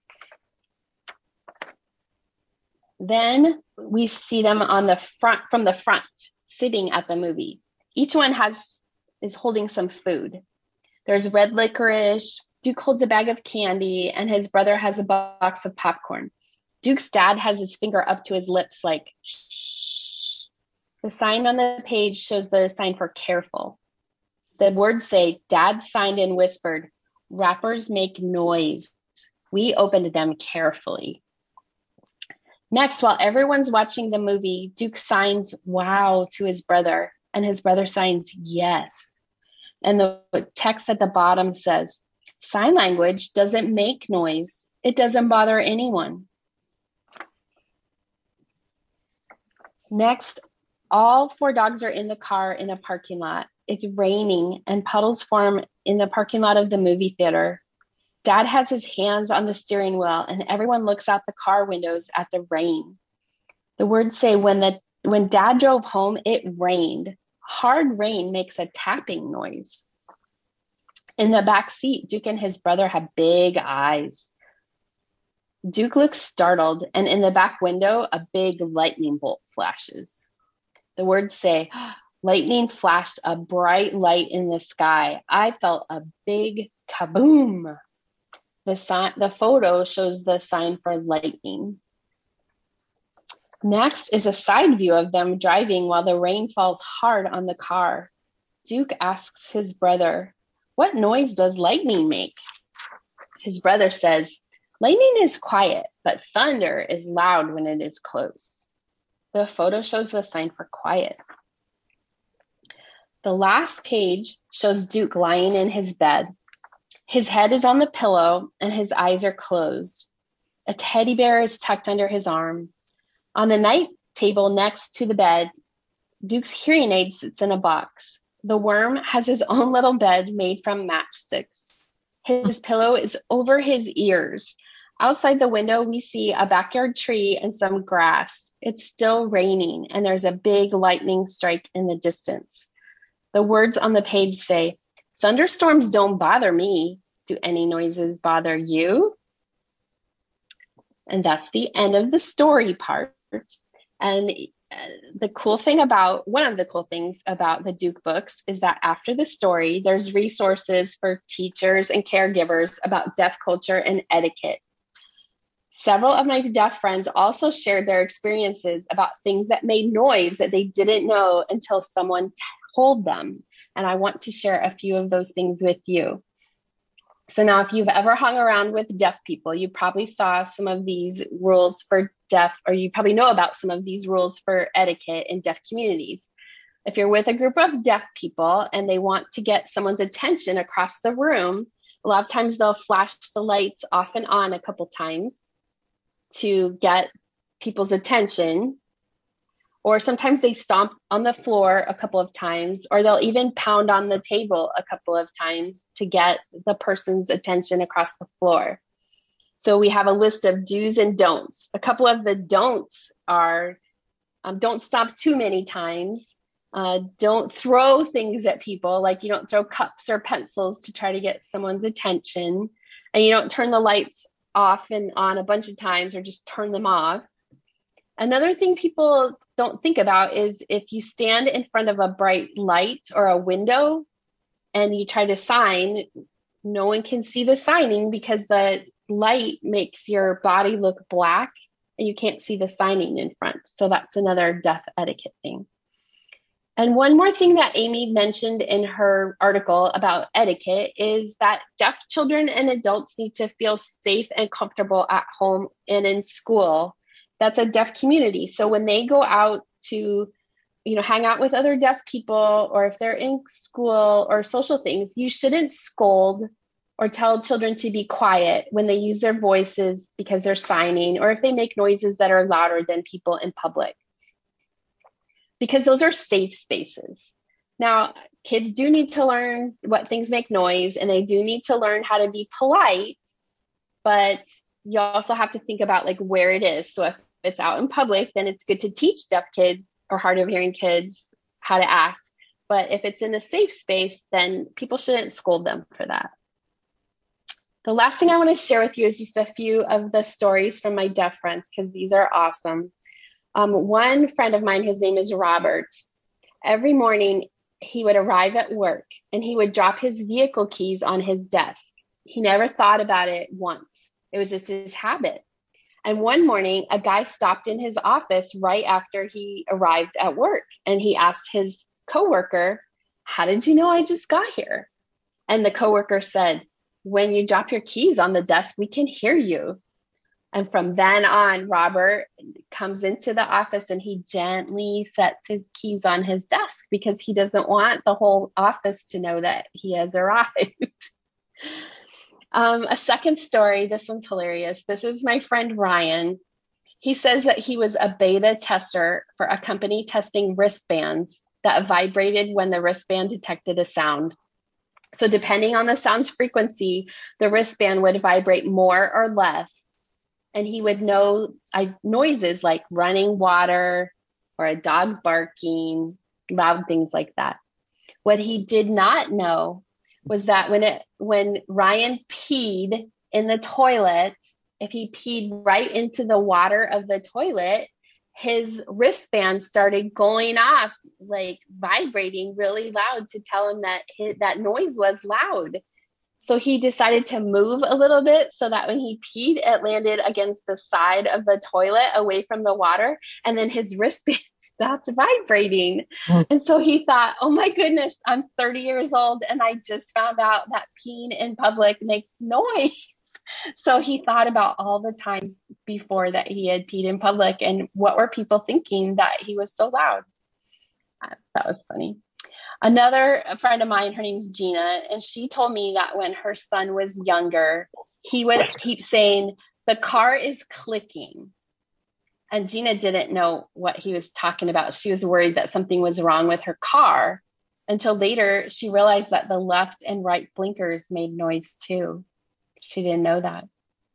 Then we see them on the front, from the front, sitting at the movie. Each one has is holding some food. There's red licorice. Duke holds a bag of candy, and his brother has a box of popcorn. Duke's dad has his finger up to his lips like, shh. The sign on the page shows the sign for careful. The words say, Dad signed and whispered, wrappers make noise. We opened them carefully. Next, while everyone's watching the movie, Duke signs wow to his brother, and his brother signs yes. And the text at the bottom says, sign language doesn't make noise. It doesn't bother anyone. Next, all four dogs are in the car in a parking lot. It's raining and puddles form in the parking lot of the movie theater. Dad has his hands on the steering wheel, and everyone looks out the car windows at the rain. The words say, when the when Dad drove home, it rained. Hard rain makes a tapping noise. In the back seat, Duke and his brother have big eyes. Duke looks startled, and in the back window, a big lightning bolt flashes. The words say, lightning flashed a bright light in the sky. I felt a big kaboom. The sign, the photo shows the sign for lightning. Next is a side view of them driving while the rain falls hard on the car. Duke asks his brother, what noise does lightning make? His brother says, lightning is quiet, but thunder is loud when it is close. The photo shows the sign for quiet. The last page shows Duke lying in his bed. His head is on the pillow and his eyes are closed. A teddy bear is tucked under his arm. On the night table next to the bed, Duke's hearing aid sits in a box. The worm has his own little bed made from matchsticks. His pillow is over his ears. Outside the window, we see a backyard tree and some grass. It's still raining, and there's a big lightning strike in the distance. The words on the page say, thunderstorms don't bother me. Do any noises bother you? And that's the end of the story part. And the cool thing about, one of the cool things about the Duke books is that after the story, there's resources for teachers and caregivers about deaf culture and etiquette. Several of my deaf friends also shared their experiences about things that made noise that they didn't know until someone told them. And I want to share a few of those things with you. So now, if you've ever hung around with deaf people, you probably saw some of these rules for deaf, or you probably know about some of these rules for etiquette in deaf communities. If you're with a group of deaf people and they want to get someone's attention across the room, a lot of times they'll flash the lights off and on a couple times to get people's attention. Or sometimes they stomp on the floor a couple of times, or they'll even pound on the table a couple of times to get the person's attention across the floor. So we have a list of do's and don'ts. A couple of the don'ts are um, don't stomp too many times. Uh, don't throw things at people, like you don't throw cups or pencils to try to get someone's attention. And you don't turn the lights off and on a bunch of times or just turn them off. Another thing people don't think about is if you stand in front of a bright light or a window and you try to sign, no one can see the signing because the light makes your body look black and you can't see the signing in front. So that's another deaf etiquette thing. And one more thing that Amy mentioned in her article about etiquette is that deaf children and adults need to feel safe and comfortable at home and in school. That's a deaf community. So when they go out to, you know, hang out with other deaf people, or if they're in school or social things, you shouldn't scold or tell children to be quiet when they use their voices because they're signing, or if they make noises that are louder than people in public, because those are safe spaces. Now, kids do need to learn what things make noise, and they do need to learn how to be polite, but you also have to think about like where it is. So if it's out in public, then it's good to teach deaf kids or hard of hearing kids how to act. But if it's in a safe space, then people shouldn't scold them for that. The last thing I want to share with you is just a few of the stories from my deaf friends, because these are awesome. Um, one friend of mine, his name is Robert. Every morning he would arrive at work and he would drop his vehicle keys on his desk. He never thought about it once. It was just his habit. And one morning, a guy stopped in his office right after he arrived at work, and he asked his coworker, "How did you know I just got here?" And the coworker said, "When you drop your keys on the desk, we can hear you." And from then on, Robert comes into the office and he gently sets his keys on his desk because he doesn't want the whole office to know that he has arrived. Um, a second story, this one's hilarious. This is my friend Ryan. He says that he was a beta tester for a company testing wristbands that vibrated when the wristband detected a sound. So depending on the sound's frequency, the wristband would vibrate more or less. And he would know I, noises like running water or a dog barking, loud things like that. What he did not know was that when it when Ryan peed in the toilet, if he peed right into the water of the toilet, his wristband started going off, like vibrating really loud to tell him that his, that noise was loud. So he decided to move a little bit so that when he peed, it landed against the side of the toilet away from the water. And then his wristband stopped vibrating. Mm. And so he thought, oh my goodness, I'm thirty years old and I just found out that peeing in public makes noise. So he thought about all the times before that he had peed in public and what were people thinking that he was so loud. That was funny. Another friend of mine, her name's Gina, and she told me that when her son was younger, he would keep saying, "The car is clicking." And Gina didn't know what he was talking about. She was worried that something was wrong with her car until later she realized that the left and right blinkers made noise too. She didn't know that.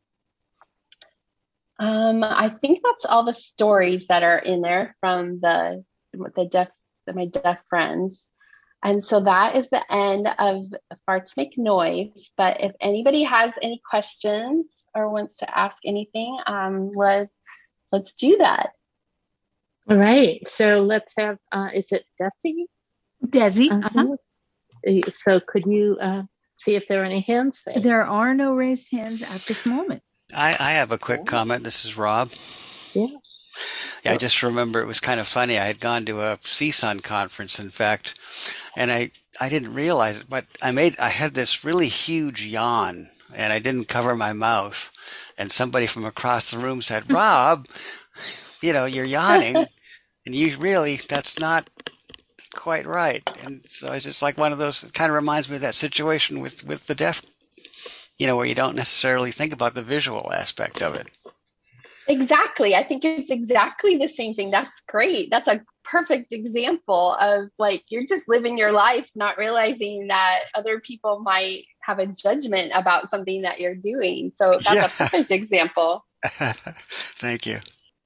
Um, I think that's all the stories that are in there from the, the deaf, my deaf friends. And so that is the end of Farts Make Noise. But if anybody has any questions or wants to ask anything, um, let's let's do that. All right. So let's have, uh, is it Desi? Desi. Uh-huh. Uh-huh. So could you uh, see if there are any hands there? There are no raised hands at this moment. I, I have a quick comment. This is Rob. Yeah. Yeah, I just remember it was kind of funny. I had gone to a C S U N conference, in fact, and I, I didn't realize it, but I made I had this really huge yawn, and I didn't cover my mouth. And somebody from across the room said, "Rob, you know, you're yawning, and you really, that's not quite right." And so it's just like one of those, it kind of reminds me of that situation with, with the deaf, you know, where you don't necessarily think about the visual aspect of it. Exactly. I think it's exactly the same thing. That's great. That's a perfect example of like, you're just living your life, not realizing that other people might have a judgment about something that you're doing. So that's yeah. a perfect example. Thank you.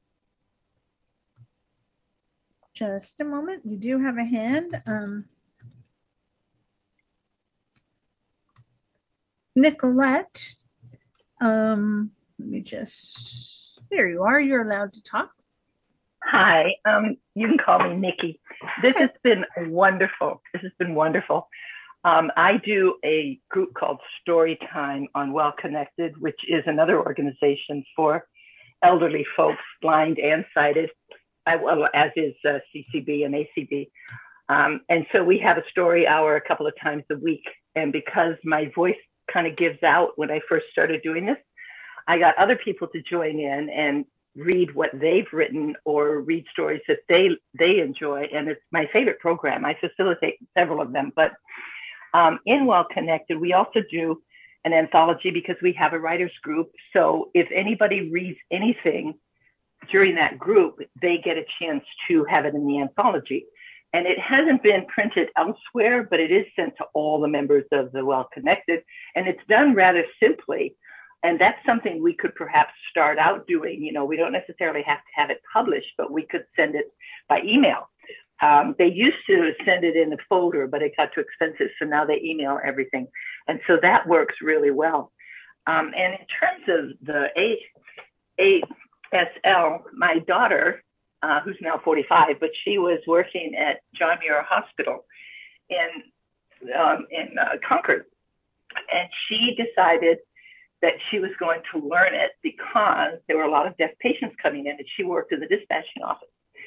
Just a moment. You do have a hand. Um, Nicolette. Um, let me just... There you are. You're allowed to talk. Hi. Um, you can call me Nikki. This has been wonderful. This has been wonderful. Um, I do a group called Storytime on Well Connected, which is another organization for elderly folks, blind and sighted, as is uh, C C B and A C B. Um, and so we have a story hour a couple of times a week. And because my voice kind of gives out when I first started doing this, I got other people to join in and read what they've written or read stories that they they enjoy. And it's my favorite program. I facilitate several of them. But um, in Well Connected, we also do an anthology because we have a writers group. So if anybody reads anything during that group, they get a chance to have it in the anthology. And it hasn't been printed elsewhere, but it is sent to all the members of the Well Connected. And it's done rather simply. And that's something we could perhaps start out doing. You know, we don't necessarily have to have it published, but we could send it by email. Um, they used to send it in a folder, but it got too expensive. So now they email everything. And so that works really well. Um, and in terms of the A S L, my daughter, uh, who's now forty-five, but she was working at John Muir Hospital in, um, in uh, Concord. And she decided that she was going to learn it because there were a lot of deaf patients coming in, and she worked in the dispatching office.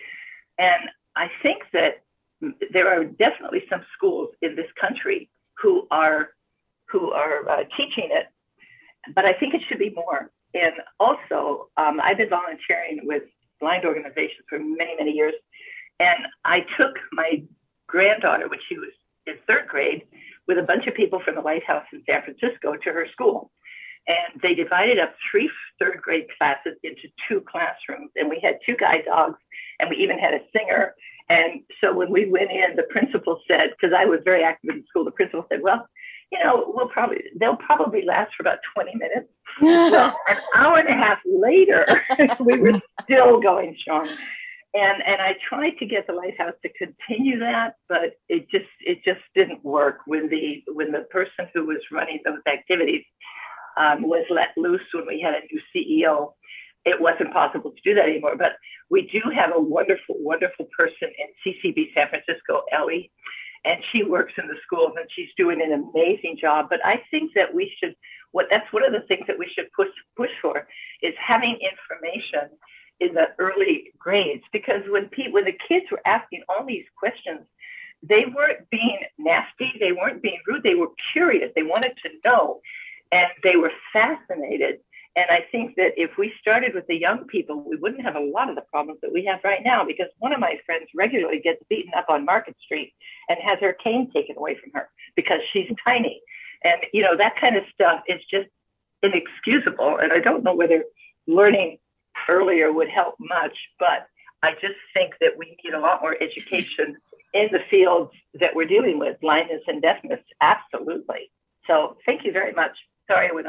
And I think that there are definitely some schools in this country who are who are uh, teaching it, but I think it should be more. And also, um, I've been volunteering with blind organizations for many, many years, and I took my granddaughter, when she was in third grade, with a bunch of people from the White House in San Francisco to her school. And they divided up three third grade classes into two classrooms. And we had two guide dogs, and we even had a singer. And so when we went in, the principal said, because I was very active in school, the principal said, well, you know, we'll probably, they'll probably last for about twenty minutes. Well, an hour and a half later, we were still going strong. And, and I tried to get the Lighthouse to continue that, but it just, it just didn't work when the, when the person who was running those activities Um, was let loose when we had a new C E O. It wasn't possible to do that anymore. But we do have a wonderful, wonderful person in C C B San Francisco, Ellie, and she works in the schools, and she's doing an amazing job. But I think that we should, what that's one of the things that we should push push for is having information in the early grades, because when people, when the kids were asking all these questions, they weren't being nasty, they weren't being rude, they were curious, they wanted to know. And they were fascinated. And I think that if we started with the young people, we wouldn't have a lot of the problems that we have right now, because one of my friends regularly gets beaten up on Market Street and has her cane taken away from her because she's tiny. And, you know, that kind of stuff is just inexcusable. And I don't know whether learning earlier would help much, but I just think that we need a lot more education in the fields that we're dealing with, blindness and deafness. Absolutely. So thank you very much. Sorry, I went on.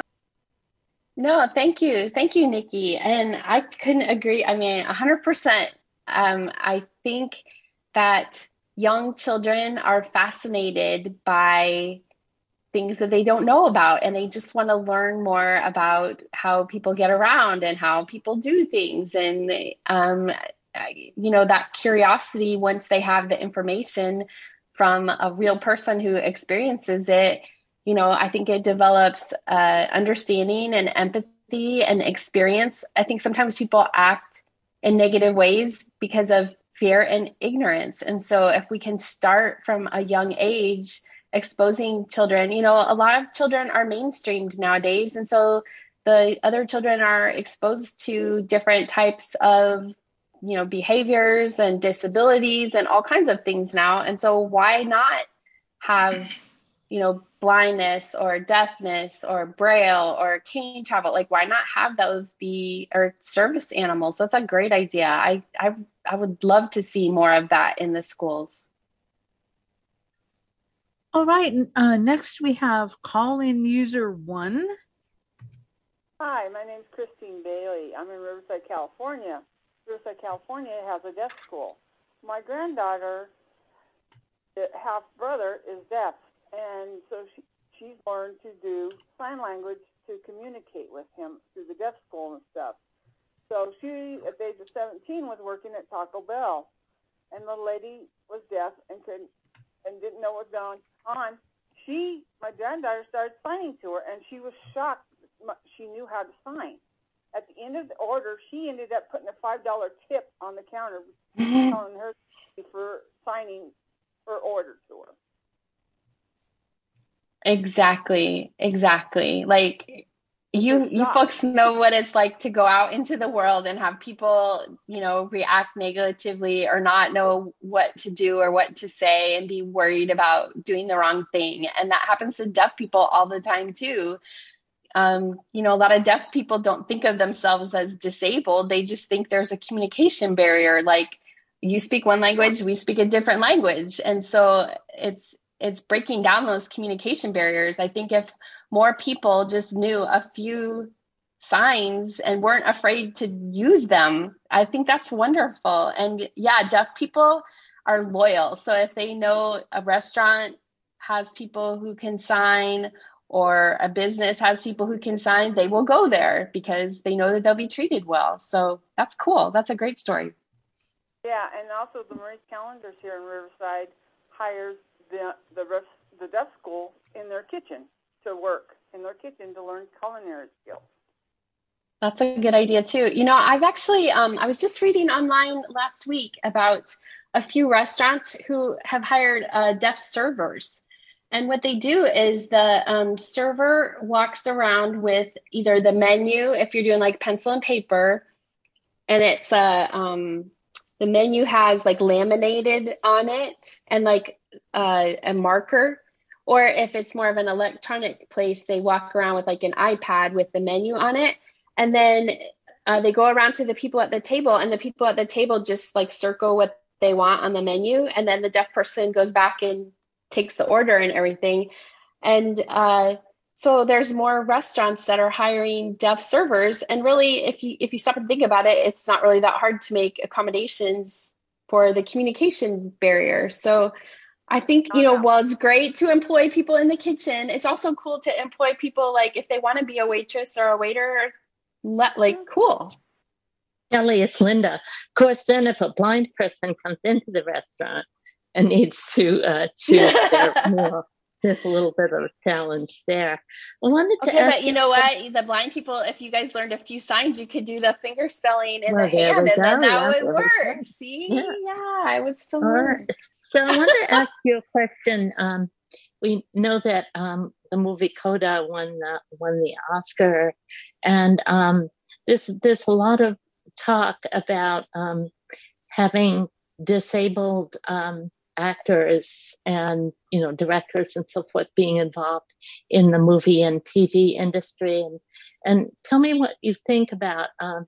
No, thank you. Thank you, Nikki. And I couldn't agree. I mean, one hundred percent. Um, I think that young children are fascinated by things that they don't know about, and they just want to learn more about how people get around and how people do things. And, um, you know, that curiosity, once they have the information from a real person who experiences it, you know, I think it develops uh, understanding and empathy and experience. I think sometimes people act in negative ways because of fear and ignorance. And so if we can start from a young age, exposing children, you know, a lot of children are mainstreamed nowadays. And so the other children are exposed to different types of, you know, behaviors and disabilities and all kinds of things now. And so why not have, you know, blindness or deafness or braille or cane travel? Like, why not have those be or service animals? That's a great idea. I, I, I would love to see more of that in the schools. All right. Uh, next we have call-in user one. Hi, my name's Christine Bailey. I'm in Riverside, California. Riverside, California has a deaf school. My granddaughter, half brother, is deaf. And so she, she's learned to do sign language to communicate with him through the deaf school and stuff. So she, at the age of seventeen, was working at Taco Bell. And the lady was deaf and couldn't, and didn't know what was going on. She, my granddaughter, started signing to her, and she was shocked she knew how to sign. At the end of the order, she ended up putting a five dollar tip on the counter, telling her for signing her order to her. Exactly. Exactly. Like, you you folks know what it's like to go out into the world and have people, you know, react negatively or not know what to do or what to say and be worried about doing the wrong thing. And that happens to deaf people all the time too. Um, you know, a lot of deaf people don't think of themselves as disabled. They just think there's a communication barrier. Like, you speak one language, we speak a different language. And so it's it's breaking down those communication barriers. I think if more people just knew a few signs and weren't afraid to use them, I think that's wonderful. And yeah, deaf people are loyal. So if they know a restaurant has people who can sign, or a business has people who can sign, they will go there because they know that they'll be treated well. So that's cool. That's a great story. Yeah, and also the Maurice Calendars here in Riverside hires the the, rest, the deaf school in their kitchen to work in their kitchen to learn culinary skills. That's a good idea too. You know, I've actually, um, I was just reading online last week about a few restaurants who have hired uh, deaf servers. And what they do is the um, server walks around with either the menu, if you're doing like pencil and paper, and it's a, uh, um, the menu has like laminated on it and like uh, a marker. Or if it's more of an electronic place, they walk around with like an iPad with the menu on it. And then uh, they go around to the people at the table, and the people at the table just like circle what they want on the menu. And then the deaf person goes back and takes the order and everything. And uh, so there's more restaurants that are hiring deaf servers. And really, if you if you stop and think about it, it's not really that hard to make accommodations for the communication barrier. So I think, you know, while it's great to employ people in the kitchen, it's also cool to employ people, like if they want to be a waitress or a waiter, let, like, cool. Kelly, it's Linda. Of course, then if a blind person comes into the restaurant and needs to uh, choose their meal, there's a little bit of a challenge there. I wanted to okay, ask but you know what? The blind people, if you guys learned a few signs, you could do the finger spelling in well, the hand, and go. then that yeah, would work. See? Yeah. yeah, I would still All work. right. So I want to ask you a question. Um, we know that um, the movie Coda won the, won the Oscar, and um, there's there's a lot of talk about um, having disabled um, actors and, you know, directors and so forth being involved in the movie and T V industry. And, and tell me what you think about um,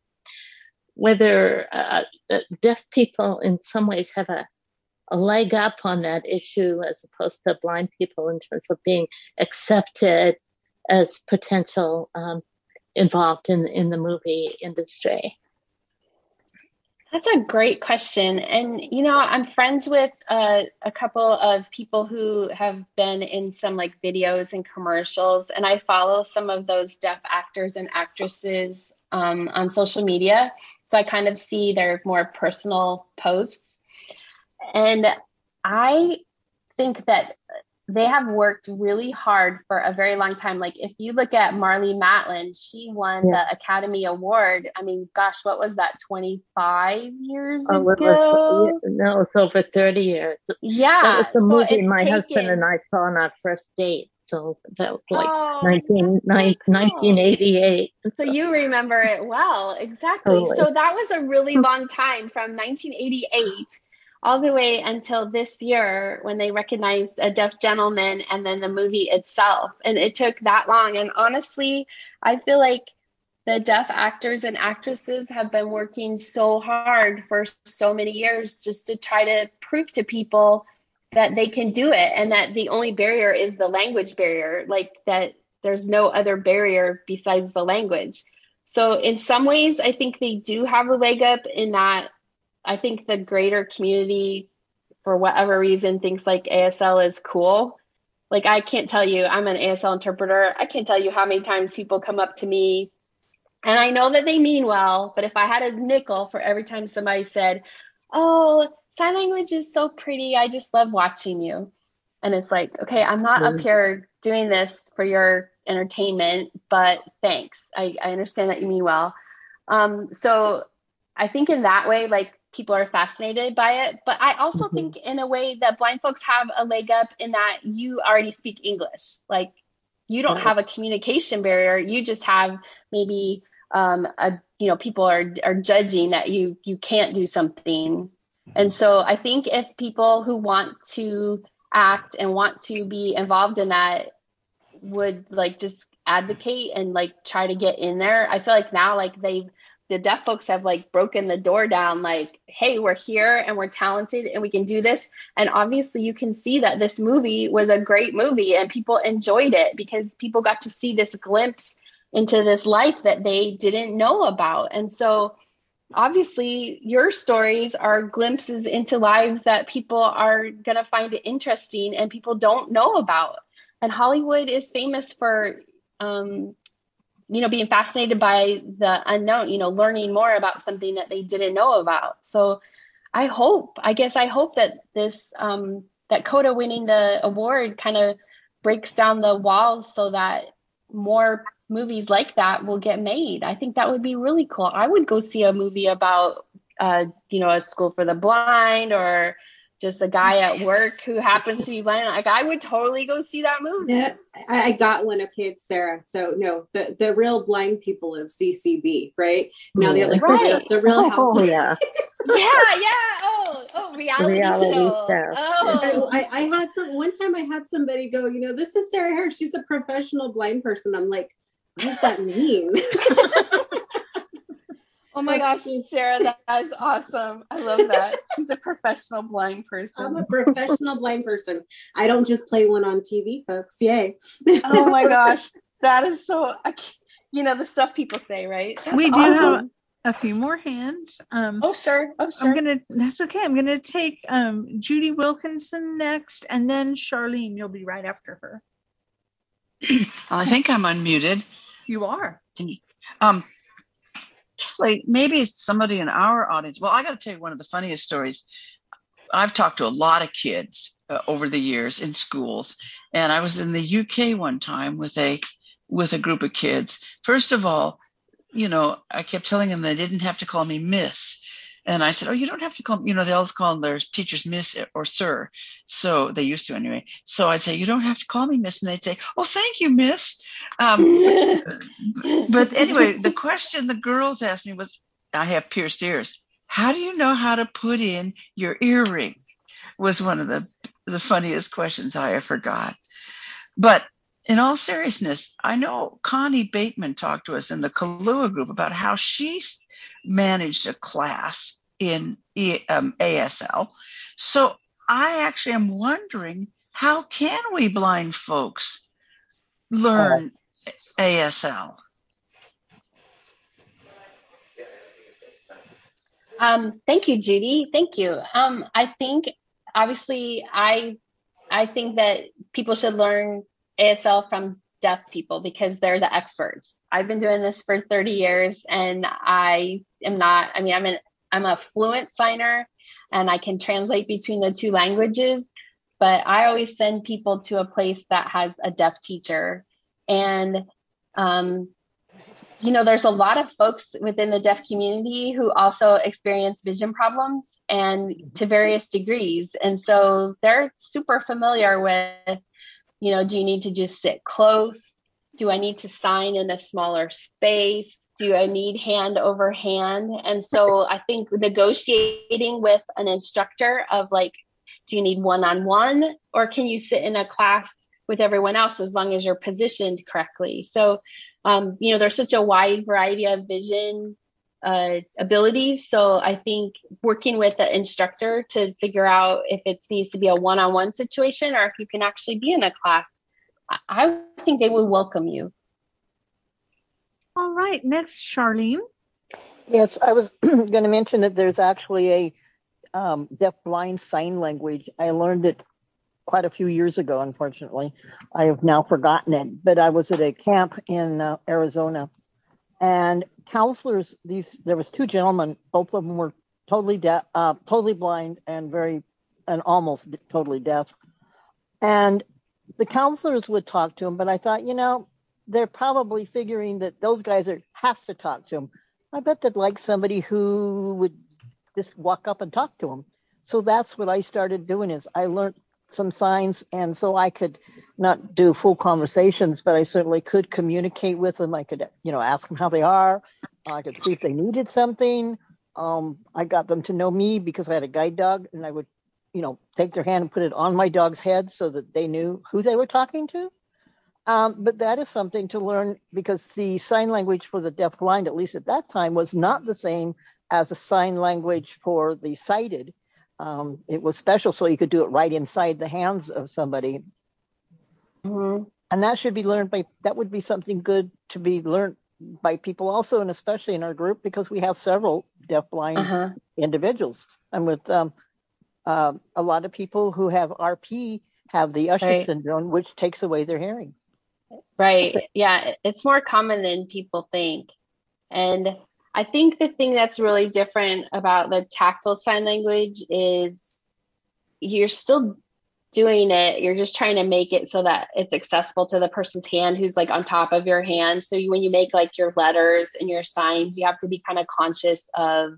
whether uh, deaf people in some ways have a, a leg up on that issue as opposed to blind people in terms of being accepted as potential um, involved in, in the movie industry. That's a great question. And, you know, I'm friends with uh, a couple of people who have been in some like videos and commercials, and I follow some of those deaf actors and actresses um, on social media. So I kind of see their more personal posts. And I think that they have worked really hard for a very long time. Like if you look at Marlee Matlin, she won yeah. the Academy Award. I mean, gosh, what was that, twenty-five years oh, ago? It was, no, it's over thirty years. Yeah. That was the so movie my taken... husband and I saw on our first date. So that was like oh, nineteen, so cool. nineteen eighty-eight. So you remember it well. Exactly. Totally. So that was a really long time, from nineteen eighty-eight all the way until this year when they recognized A Deaf Gentleman and then the movie itself. And it took that long. And honestly, I feel like the deaf actors and actresses have been working so hard for so many years just to try to prove to people that they can do it, and that the only barrier is the language barrier, like that there's no other barrier besides the language. So in some ways, I think they do have a leg up in that I think the greater community, for whatever reason, thinks like A S L is cool. Like I can't tell you, I'm an A S L interpreter. I can't tell you how many times people come up to me, and I know that they mean well, but if I had a nickel for every time somebody said, oh, sign language is so pretty, I just love watching you. And it's like, okay, I'm not mm-hmm. up here doing this for your entertainment, but thanks. I, I understand that you mean well. Um, so I think in that way, like, people are fascinated by it. But I also mm-hmm. think in a way that blind folks have a leg up in that you already speak English. Like you don't Right. have a communication barrier. You just have maybe um, a, you know, people are, are judging that you, you can't do something. And so I think if people who want to act and want to be involved in that would like just advocate and like try to get in there, I feel like now like they've, the deaf folks have like broken the door down, like, hey, we're here and we're talented and we can do this. And obviously you can see that this movie was a great movie and people enjoyed it because people got to see this glimpse into this life that they didn't know about. And so obviously your stories are glimpses into lives that people are going to find it interesting and people don't know about. And Hollywood is famous for, um, you know, being fascinated by the unknown, you know, learning more about something that they didn't know about. So I hope, I guess I hope that this, um, that CODA winning the award kind of breaks down the walls so that more movies like that will get made. I think that would be really cool. I would go see a movie about, uh, you know, a school for the blind or just a guy at work who happens to be blind. Like I would totally go see that movie. Yeah, I I got one of kids, Sarah. So no, the, the real blind people of C C B, right? Now they have like Right. the real, the real house. Oh, yeah. Yeah, yeah. Oh, oh, reality, Reality show. show. Oh. I, I had some one time I had somebody go, you know, this is Sarah Harris. She's a professional blind person. I'm like, what does that mean? Oh my gosh, Sarah, that is awesome. I love that. She's a professional blind person. I'm a professional blind person. I don't just play one on T V, folks. Yay. Oh my gosh. That is so, you know, the stuff people say, right? That's we do awesome. have a few more hands. Um, oh, sure. Oh, sure. I'm going to, that's okay. I'm going to take um, Judy Wilkinson next, and then Charlene. You'll be right after her. I think I'm unmuted. You are. Um, like maybe somebody in our audience. Well, I got to tell you one of the funniest stories. I've talked to a lot of kids uh, over the years in schools, and I was in the U K one time with a with a group of kids. First of all, you know, I kept telling them they didn't have to call me Miss. And I said, oh, you don't have to call, you know, they always call their teachers Miss or Sir. So they used to anyway. So I'd say, you don't have to call me Miss. And they'd say, oh, thank you, Miss. Um, but anyway, the question the girls asked me was, I have pierced ears. How do you know how to put in your earring? Was one of the, the funniest questions I ever got. But in all seriousness, I know Connie Bateman talked to us in the Kahlua group about how she managed a class in um, A S L. So I actually am wondering, how can we blind folks learn oh. A S L? Um, thank you, Judy. Thank you. Um, I think obviously I I think that people should learn A S L from deaf people because they're the experts. I've been doing this for thirty years and I am not, I mean, I'm an, I'm a fluent signer and I can translate between the two languages, but I always send people to a place that has a deaf teacher. And, um, you know, there's a lot of folks within the deaf community who also experience vision problems and to various degrees. And so they're super familiar with, you know, do you need to just sit close? Do I need to sign in a smaller space? Do I need hand over hand? And so I think negotiating with an instructor of like, do you need one-on-one or can you sit in a class with everyone else as long as you're positioned correctly? So, um, you know, there's such a wide variety of vision uh, abilities. So I think working with the instructor to figure out if it needs to be a one-on-one situation or if you can actually be in a class, I, I think they would welcome you. All right, next, Charlene. Yes, I was going to mention that there's actually a um, deaf-blind sign language. I learned it quite a few years ago, unfortunately. I have now forgotten it, but I was at a camp in uh, Arizona, and counselors, these there was two gentlemen, both of them were totally deaf, uh, totally blind and very, and almost totally deaf. And the counselors would talk to them, but I thought, you know, they're probably figuring that those guys are, have to talk to them. I bet they'd like somebody who would just walk up and talk to them. So that's what I started doing is I learned some signs, and so I could not do full conversations, but I certainly could communicate with them. I could, you know, ask them how they are. I could see if they needed something. Um, I got them to know me because I had a guide dog, and I would, you know, take their hand and put it on my dog's head so that they knew who they were talking to. Um, but that is something to learn, because the sign language for the deafblind, at least at that time, was not the same as the sign language for the sighted. Um, it was special, so you could do it right inside the hands of somebody. Mm-hmm. And that should be learned by, that would be something good to be learned by people also, and especially in our group, because we have several deafblind Uh-huh. individuals. And with um, uh, a lot of people who have R P have the Usher Right. syndrome, which takes away their hearing. Right. Yeah, it's more common than people think. And I think the thing that's really different about the tactile sign language is you're still doing it. You're just trying to make it so that it's accessible to the person's hand who's like on top of your hand. So you, when you make like your letters and your signs, you have to be kind of conscious of,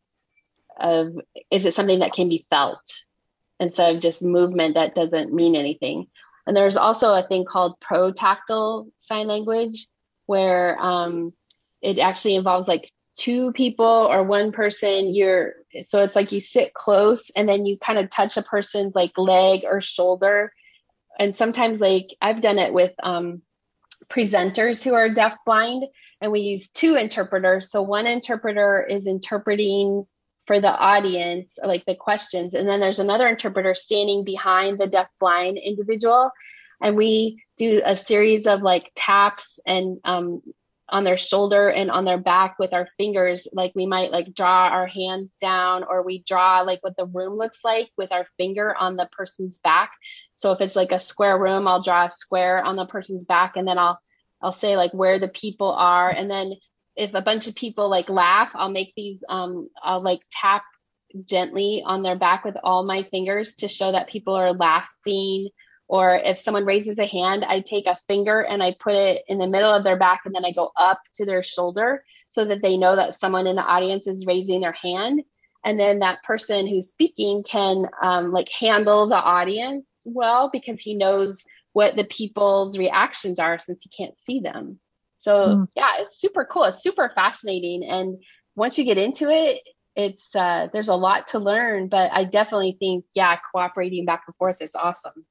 of, is it something that can be felt instead of just movement that doesn't mean anything? And there's also a thing called protactile sign language, where um, it actually involves like two people or one person. You're so it's like you sit close and then you kind of touch a person's like leg or shoulder. And sometimes, like I've done it with um, presenters who are deafblind, and we use two interpreters. So one interpreter is interpreting for the audience, like the questions. And then there's another interpreter standing behind the deafblind individual. And we do a series of like taps and um, on their shoulder and on their back with our fingers. Like we might like draw our hands down, or we draw like what the room looks like with our finger on the person's back. So if it's like a square room, I'll draw a square on the person's back, and then I'll, I'll say like where the people are. And then if a bunch of people like laugh, I'll make these, um, I'll like tap gently on their back with all my fingers to show that people are laughing. Or if someone raises a hand, I take a finger and I put it in the middle of their back, and then I go up to their shoulder so that they know that someone in the audience is raising their hand. And then that person who's speaking can um, like handle the audience well, because he knows what the people's reactions are since he can't see them. So mm. yeah, it's super cool. It's super fascinating. And once you get into it, it's uh, there's a lot to learn, but I definitely think, yeah, cooperating back and forth is awesome.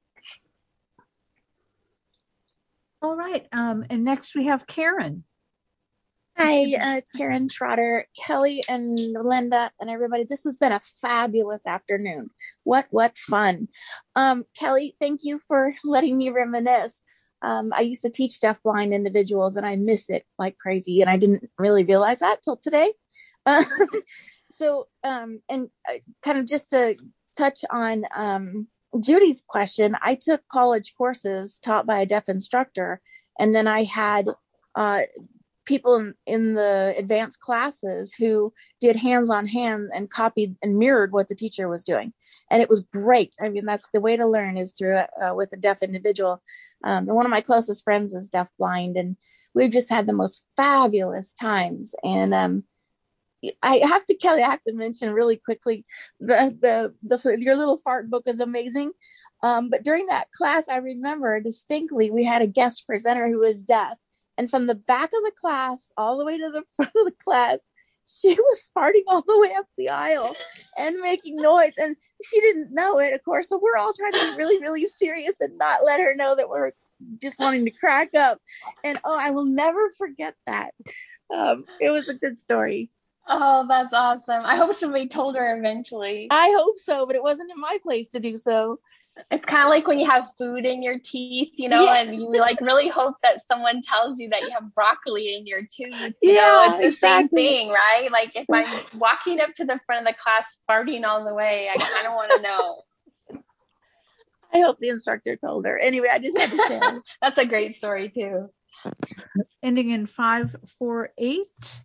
All right. Um, and next we have Karen. Hi, uh, it's Karen Trotter, Kelly and Linda and everybody. This has been a fabulous afternoon. What, what fun. Um, Kelly, thank you for letting me reminisce. Um, I used to teach deafblind individuals, and I miss it like crazy. And I didn't really realize that till today. Uh, so, um, and uh, kind of just to touch on um, Judy's question, I took college courses taught by a deaf instructor, and then I had uh, people in, in the advanced classes who did hands-on hand and copied and mirrored what the teacher was doing. And it was great. I mean, that's the way to learn, is through uh, with a deaf individual. Um, and one of my closest friends is deafblind, and we've just had the most fabulous times. And um, I have to, Kelly, I have to mention really quickly, the, the, the, your little fart book is amazing. Um, but during that class, I remember distinctly, we had a guest presenter who was deaf. And from the back of the class, all the way to the front of the class, she was farting all the way up the aisle and making noise. And she didn't know it, of course. So we're all trying to be really, really serious and not let her know that we're just wanting to crack up. And oh, I will never forget that. Um, it was a good story. Oh, that's awesome. I hope somebody told her eventually. I hope so, but it wasn't in my place to do so. It's kind of like when you have food in your teeth, you know, yeah. and you like really hope that someone tells you that you have broccoli in your tooth. You yeah, know, it's the exactly. same thing, right? Like if I'm walking up to the front of the class farting all the way, I kind of want to know. I hope the instructor told her. Anyway, I just had to say. That's a great story too. Ending in five four eight.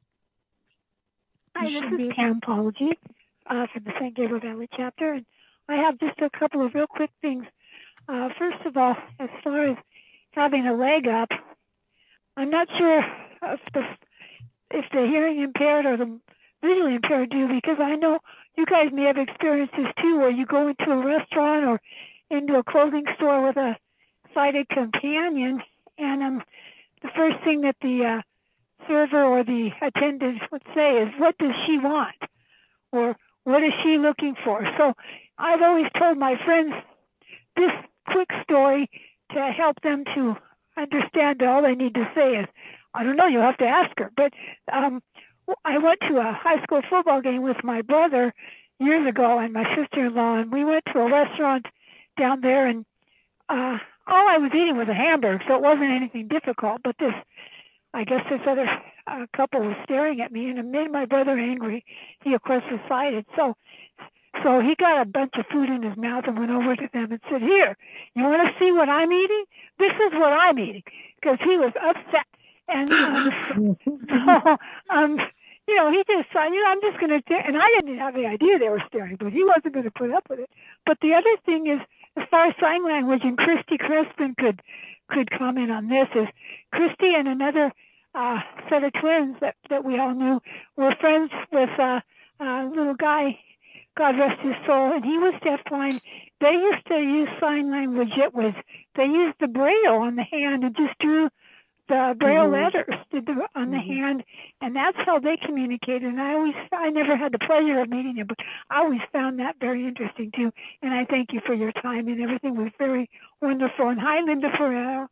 Hi, this is Karen Apology uh, from the San Gabriel Valley chapter, and I have just a couple of real quick things. Uh, first of all, as far as having a leg up, I'm not sure if the, if the hearing impaired or the visually impaired do, because I know you guys may have experienced this too, where you go into a restaurant or into a clothing store with a sighted companion, and um, the first thing that the uh, server or the attendant would say is, "What does she want?" or "What is she looking for?" So I've always told my friends this quick story to help them to understand that all they need to say is, "I don't know, you'll have to ask her." But um, I went to a high school football game with my brother years ago and my sister-in-law, and we went to a restaurant down there, and uh, all I was eating was a hamburger, so it wasn't anything difficult. But this, I guess this other uh, couple was staring at me, and it made my brother angry. He, of course, was sighted. So so he got a bunch of food in his mouth and went over to them and said, "Here, you want to see what I'm eating? This is what I'm eating," because he was upset. And um, so, um, you know, he just thought, you know, I'm just going to, and I didn't have the idea they were staring, but he wasn't going to put up with it. But the other thing is, as far as sign language, and Christy Crespin could could comment on this, is Christy and another uh, set of twins that, that we all knew were friends with uh, a little guy, God rest his soul, and he was deafblind. They used to use sign language. It was, they used the braille on the hand and just drew the braille Mhm. letters did the, on the hand, and that's how they communicated. And I always, I never had the pleasure of meeting them, but I always found that very interesting too. And I thank you for your time, and everything was very wonderful. And hi, Linda Farrell.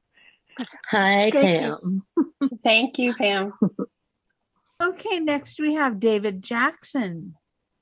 Hi, Thank Pam. Thank you, Pam. Okay, next we have David Jackson.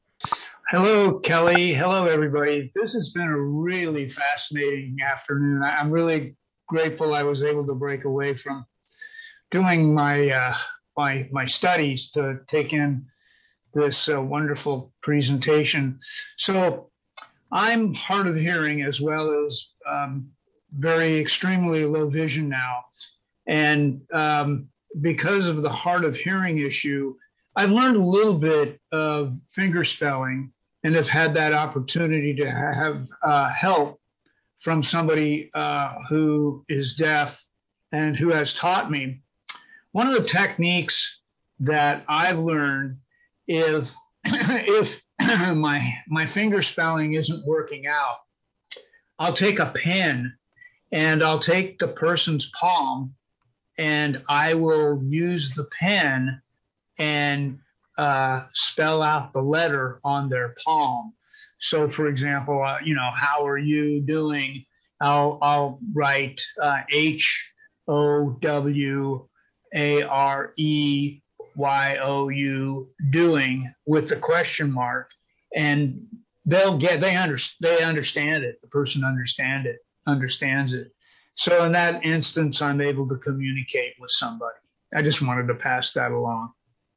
Hello, Kelly. Hello, everybody. This has been a really fascinating afternoon. I- I'm really grateful I was able to break away from doing my uh, my my studies to take in this uh, wonderful presentation. So I'm hard of hearing as well as um, very extremely low vision now. And um, because of the hard of hearing issue, I've learned a little bit of finger spelling and have had that opportunity to have uh, help from somebody uh, who is deaf and who has taught me. One of the techniques that I've learned, if if my my finger spelling isn't working out, I'll take a pen and I'll take the person's palm and I will use the pen and uh, spell out the letter on their palm. So, for example, uh, you know, how are you doing? I'll, I'll write uh, H O W A R E Y O U, doing, with the question mark, and they'll get they under they understand it. The person understand it understands it. So in that instance, I'm able to communicate with somebody. I just wanted to pass that along.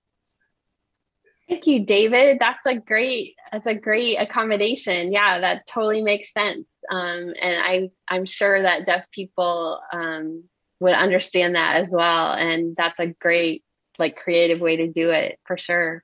Thank you, David. That's a great, that's a great accommodation. Yeah, that totally makes sense. Um, and I, I'm sure that deaf people um, would understand that as well. And that's a great, like, creative way to do it for sure.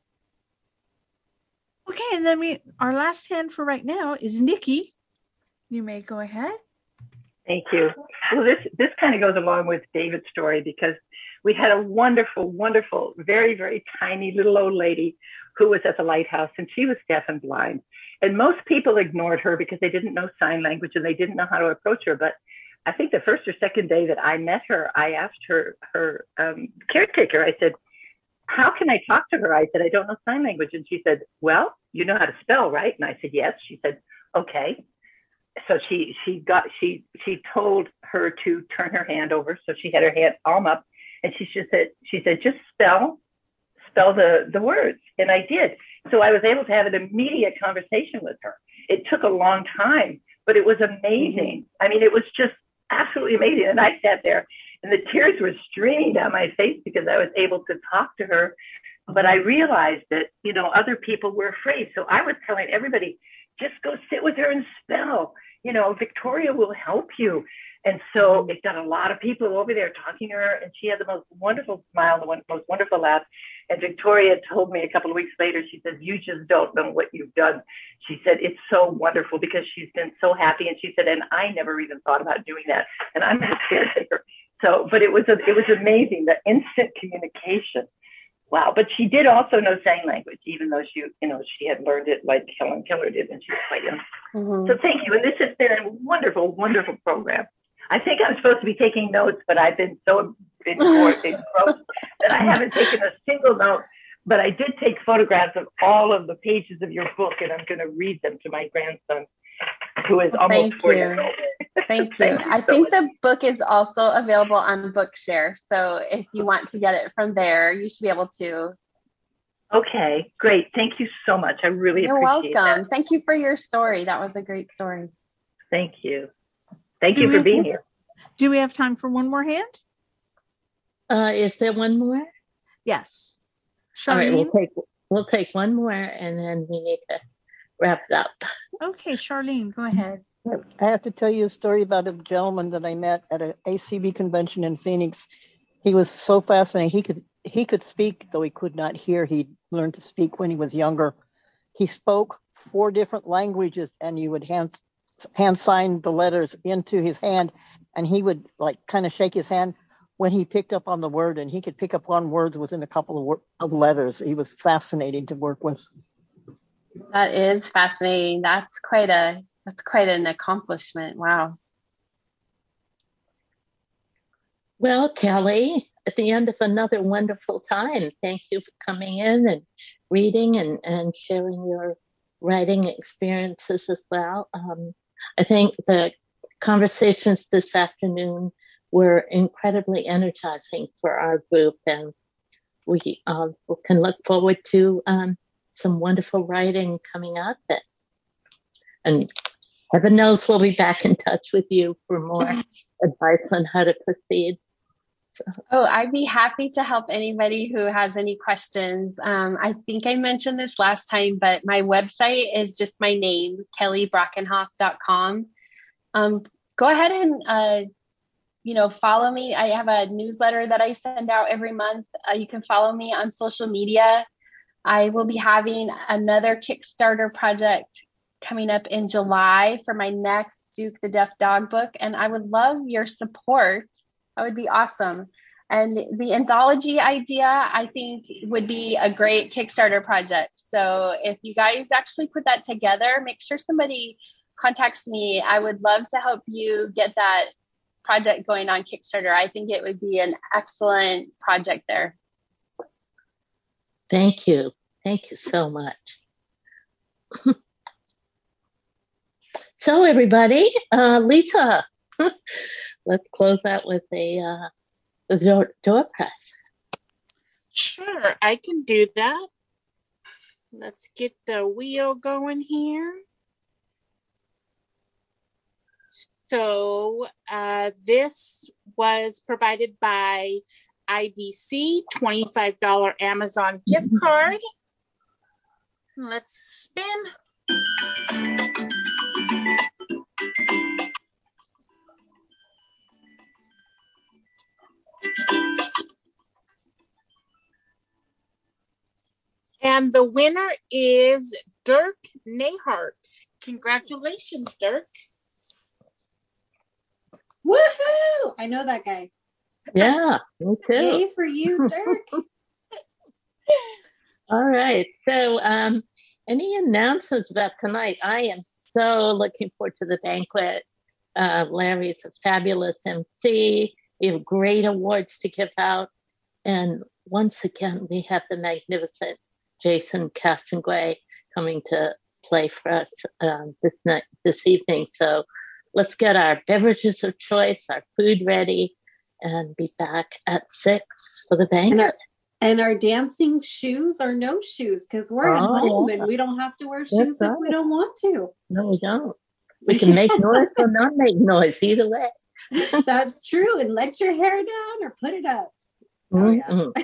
Okay, and then we, our last hand for right now is Nikki. You may go ahead. Thank you. Well, this this kind of goes along with David's story, because we had a wonderful, wonderful, very, very tiny little old lady who was at the lighthouse, and she was deaf and blind. And most people ignored her because they didn't know sign language and they didn't know how to approach her. But I think the first or second day that I met her, I asked her, her um, caretaker, I said, "How can I talk to her?" I said, "I don't know sign language." And she said, "Well, you know how to spell, right?" And I said, "Yes." She said, "Okay." So she she got she she told her to turn her hand over. So she had her hand palm up, and she just said she said just spell spell the the words, and I did. So I was able to have an immediate conversation with her. It took a long time, but it was amazing. Mm-hmm. I mean, it was just absolutely amazing. And I sat there, and the tears were streaming down my face because I was able to talk to her. But I realized that, you know, other people were afraid. So I was telling everybody, just go sit with her and spell. You know, Victoria will help you. And so it got a lot of people over there talking to her, and she had the most wonderful smile, the one, most wonderful laugh. And Victoria told me a couple of weeks later, she said, "You just don't know what you've done." She said, "It's so wonderful," because she's been so happy. And she said, "And I never even thought about doing that. And I'm a caretaker." So, but it was, a, it was amazing, the instant communication. Wow. But she did also know sign language, even though she, you know, she had learned it like Helen Keller did when she was quite young. Mm-hmm. So thank you. And this has been a wonderful, wonderful program. I think I'm supposed to be taking notes, but I've been so engrossed that I haven't taken a single note. But I did take photographs of all of the pages of your book, and I'm going to read them to my grandson, who is almost Thank four you. years old. Thank you. Thank you I so think much. the book is also available on Bookshare. So if you want to get it from there, you should be able to. Okay, great. Thank you so much. I really You're appreciate welcome. that. Thank you for your story. That was a great story. Thank you. Thank Do you we for being have- here. Do we have time for one more hand? Uh, is there one more? Yes. All right, we'll Charlene? take we'll take one more, and then we need to wrap it up. Okay, Charlene, go ahead. I have to tell you a story about a gentleman that I met at an A C B convention in Phoenix. He was so fascinating. He could he could speak, though he could not hear. He learned to speak when he was younger. He spoke four different languages, and you would hand hand sign the letters into his hand, and he would like kind of shake his hand when he picked up on the word, and he could pick up on words within a couple of, wor- of letters. He was fascinating to work with. That is fascinating. That's quite a that's quite an accomplishment. Wow. Well, Kelly, at the end of another wonderful time, thank you for coming in and reading and, and sharing your writing experiences as well. Um, I think the conversations this afternoon were incredibly energizing for our group, and we uh, can look forward to um, some wonderful writing coming up. And, and heaven knows we'll be back in touch with you for more advice on how to proceed. Oh, I'd be happy to help anybody who has any questions. Um, I think I mentioned this last time, but my website is just my name, kelly brockenhoff dot com. Um, go ahead and, uh, you know, follow me. I have a newsletter that I send out every month. Uh, you can follow me on social media. I will be having another Kickstarter project coming up in July for my next Duke the Deaf Dog book, and I would love your support. That would be awesome. And the anthology idea, I think, would be a great Kickstarter project. So if you guys actually put that together, make sure somebody contacts me. I would love to help you get that project going on Kickstarter. I think it would be an excellent project there. Thank you. Thank you so much. So everybody, uh, Lisa, let's close out with a uh, the door, door press. Sure, I can do that. Let's get the wheel going here. So uh, this was provided by I D C, twenty-five dollars Amazon gift card. Let's spin. And the winner is Dirk Nehart. Congratulations, Dirk. Woohoo! I know that guy. Yeah, me too. Yay for you, Dirk. All right. So um, any announcements about tonight? I am so looking forward to the banquet. Uh, Larry's a fabulous M C. We have great awards to give out. And once again, we have the magnificent Jason Castonguay coming to play for us um, this night, this evening. So let's get our beverages of choice, our food ready, and be back at six for the banquet. And our, and our dancing shoes are no shoes because we're Oh, at home yeah. and we don't have to wear That's shoes right. if we don't want to. No, we don't. We can make noise or not make noise, either way. That's true. And let your hair down or put it up. Mm-hmm.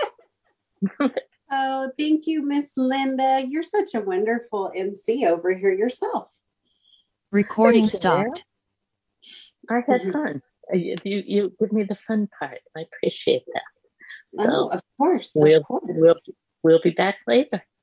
Oh, thank you, Miss Linda. You're such a wonderful M C over here yourself. Recording Thank you, stopped. I had fun. You, you you give me the fun part. I appreciate that. Oh, of course, of we'll, course. We'll, we'll be back later.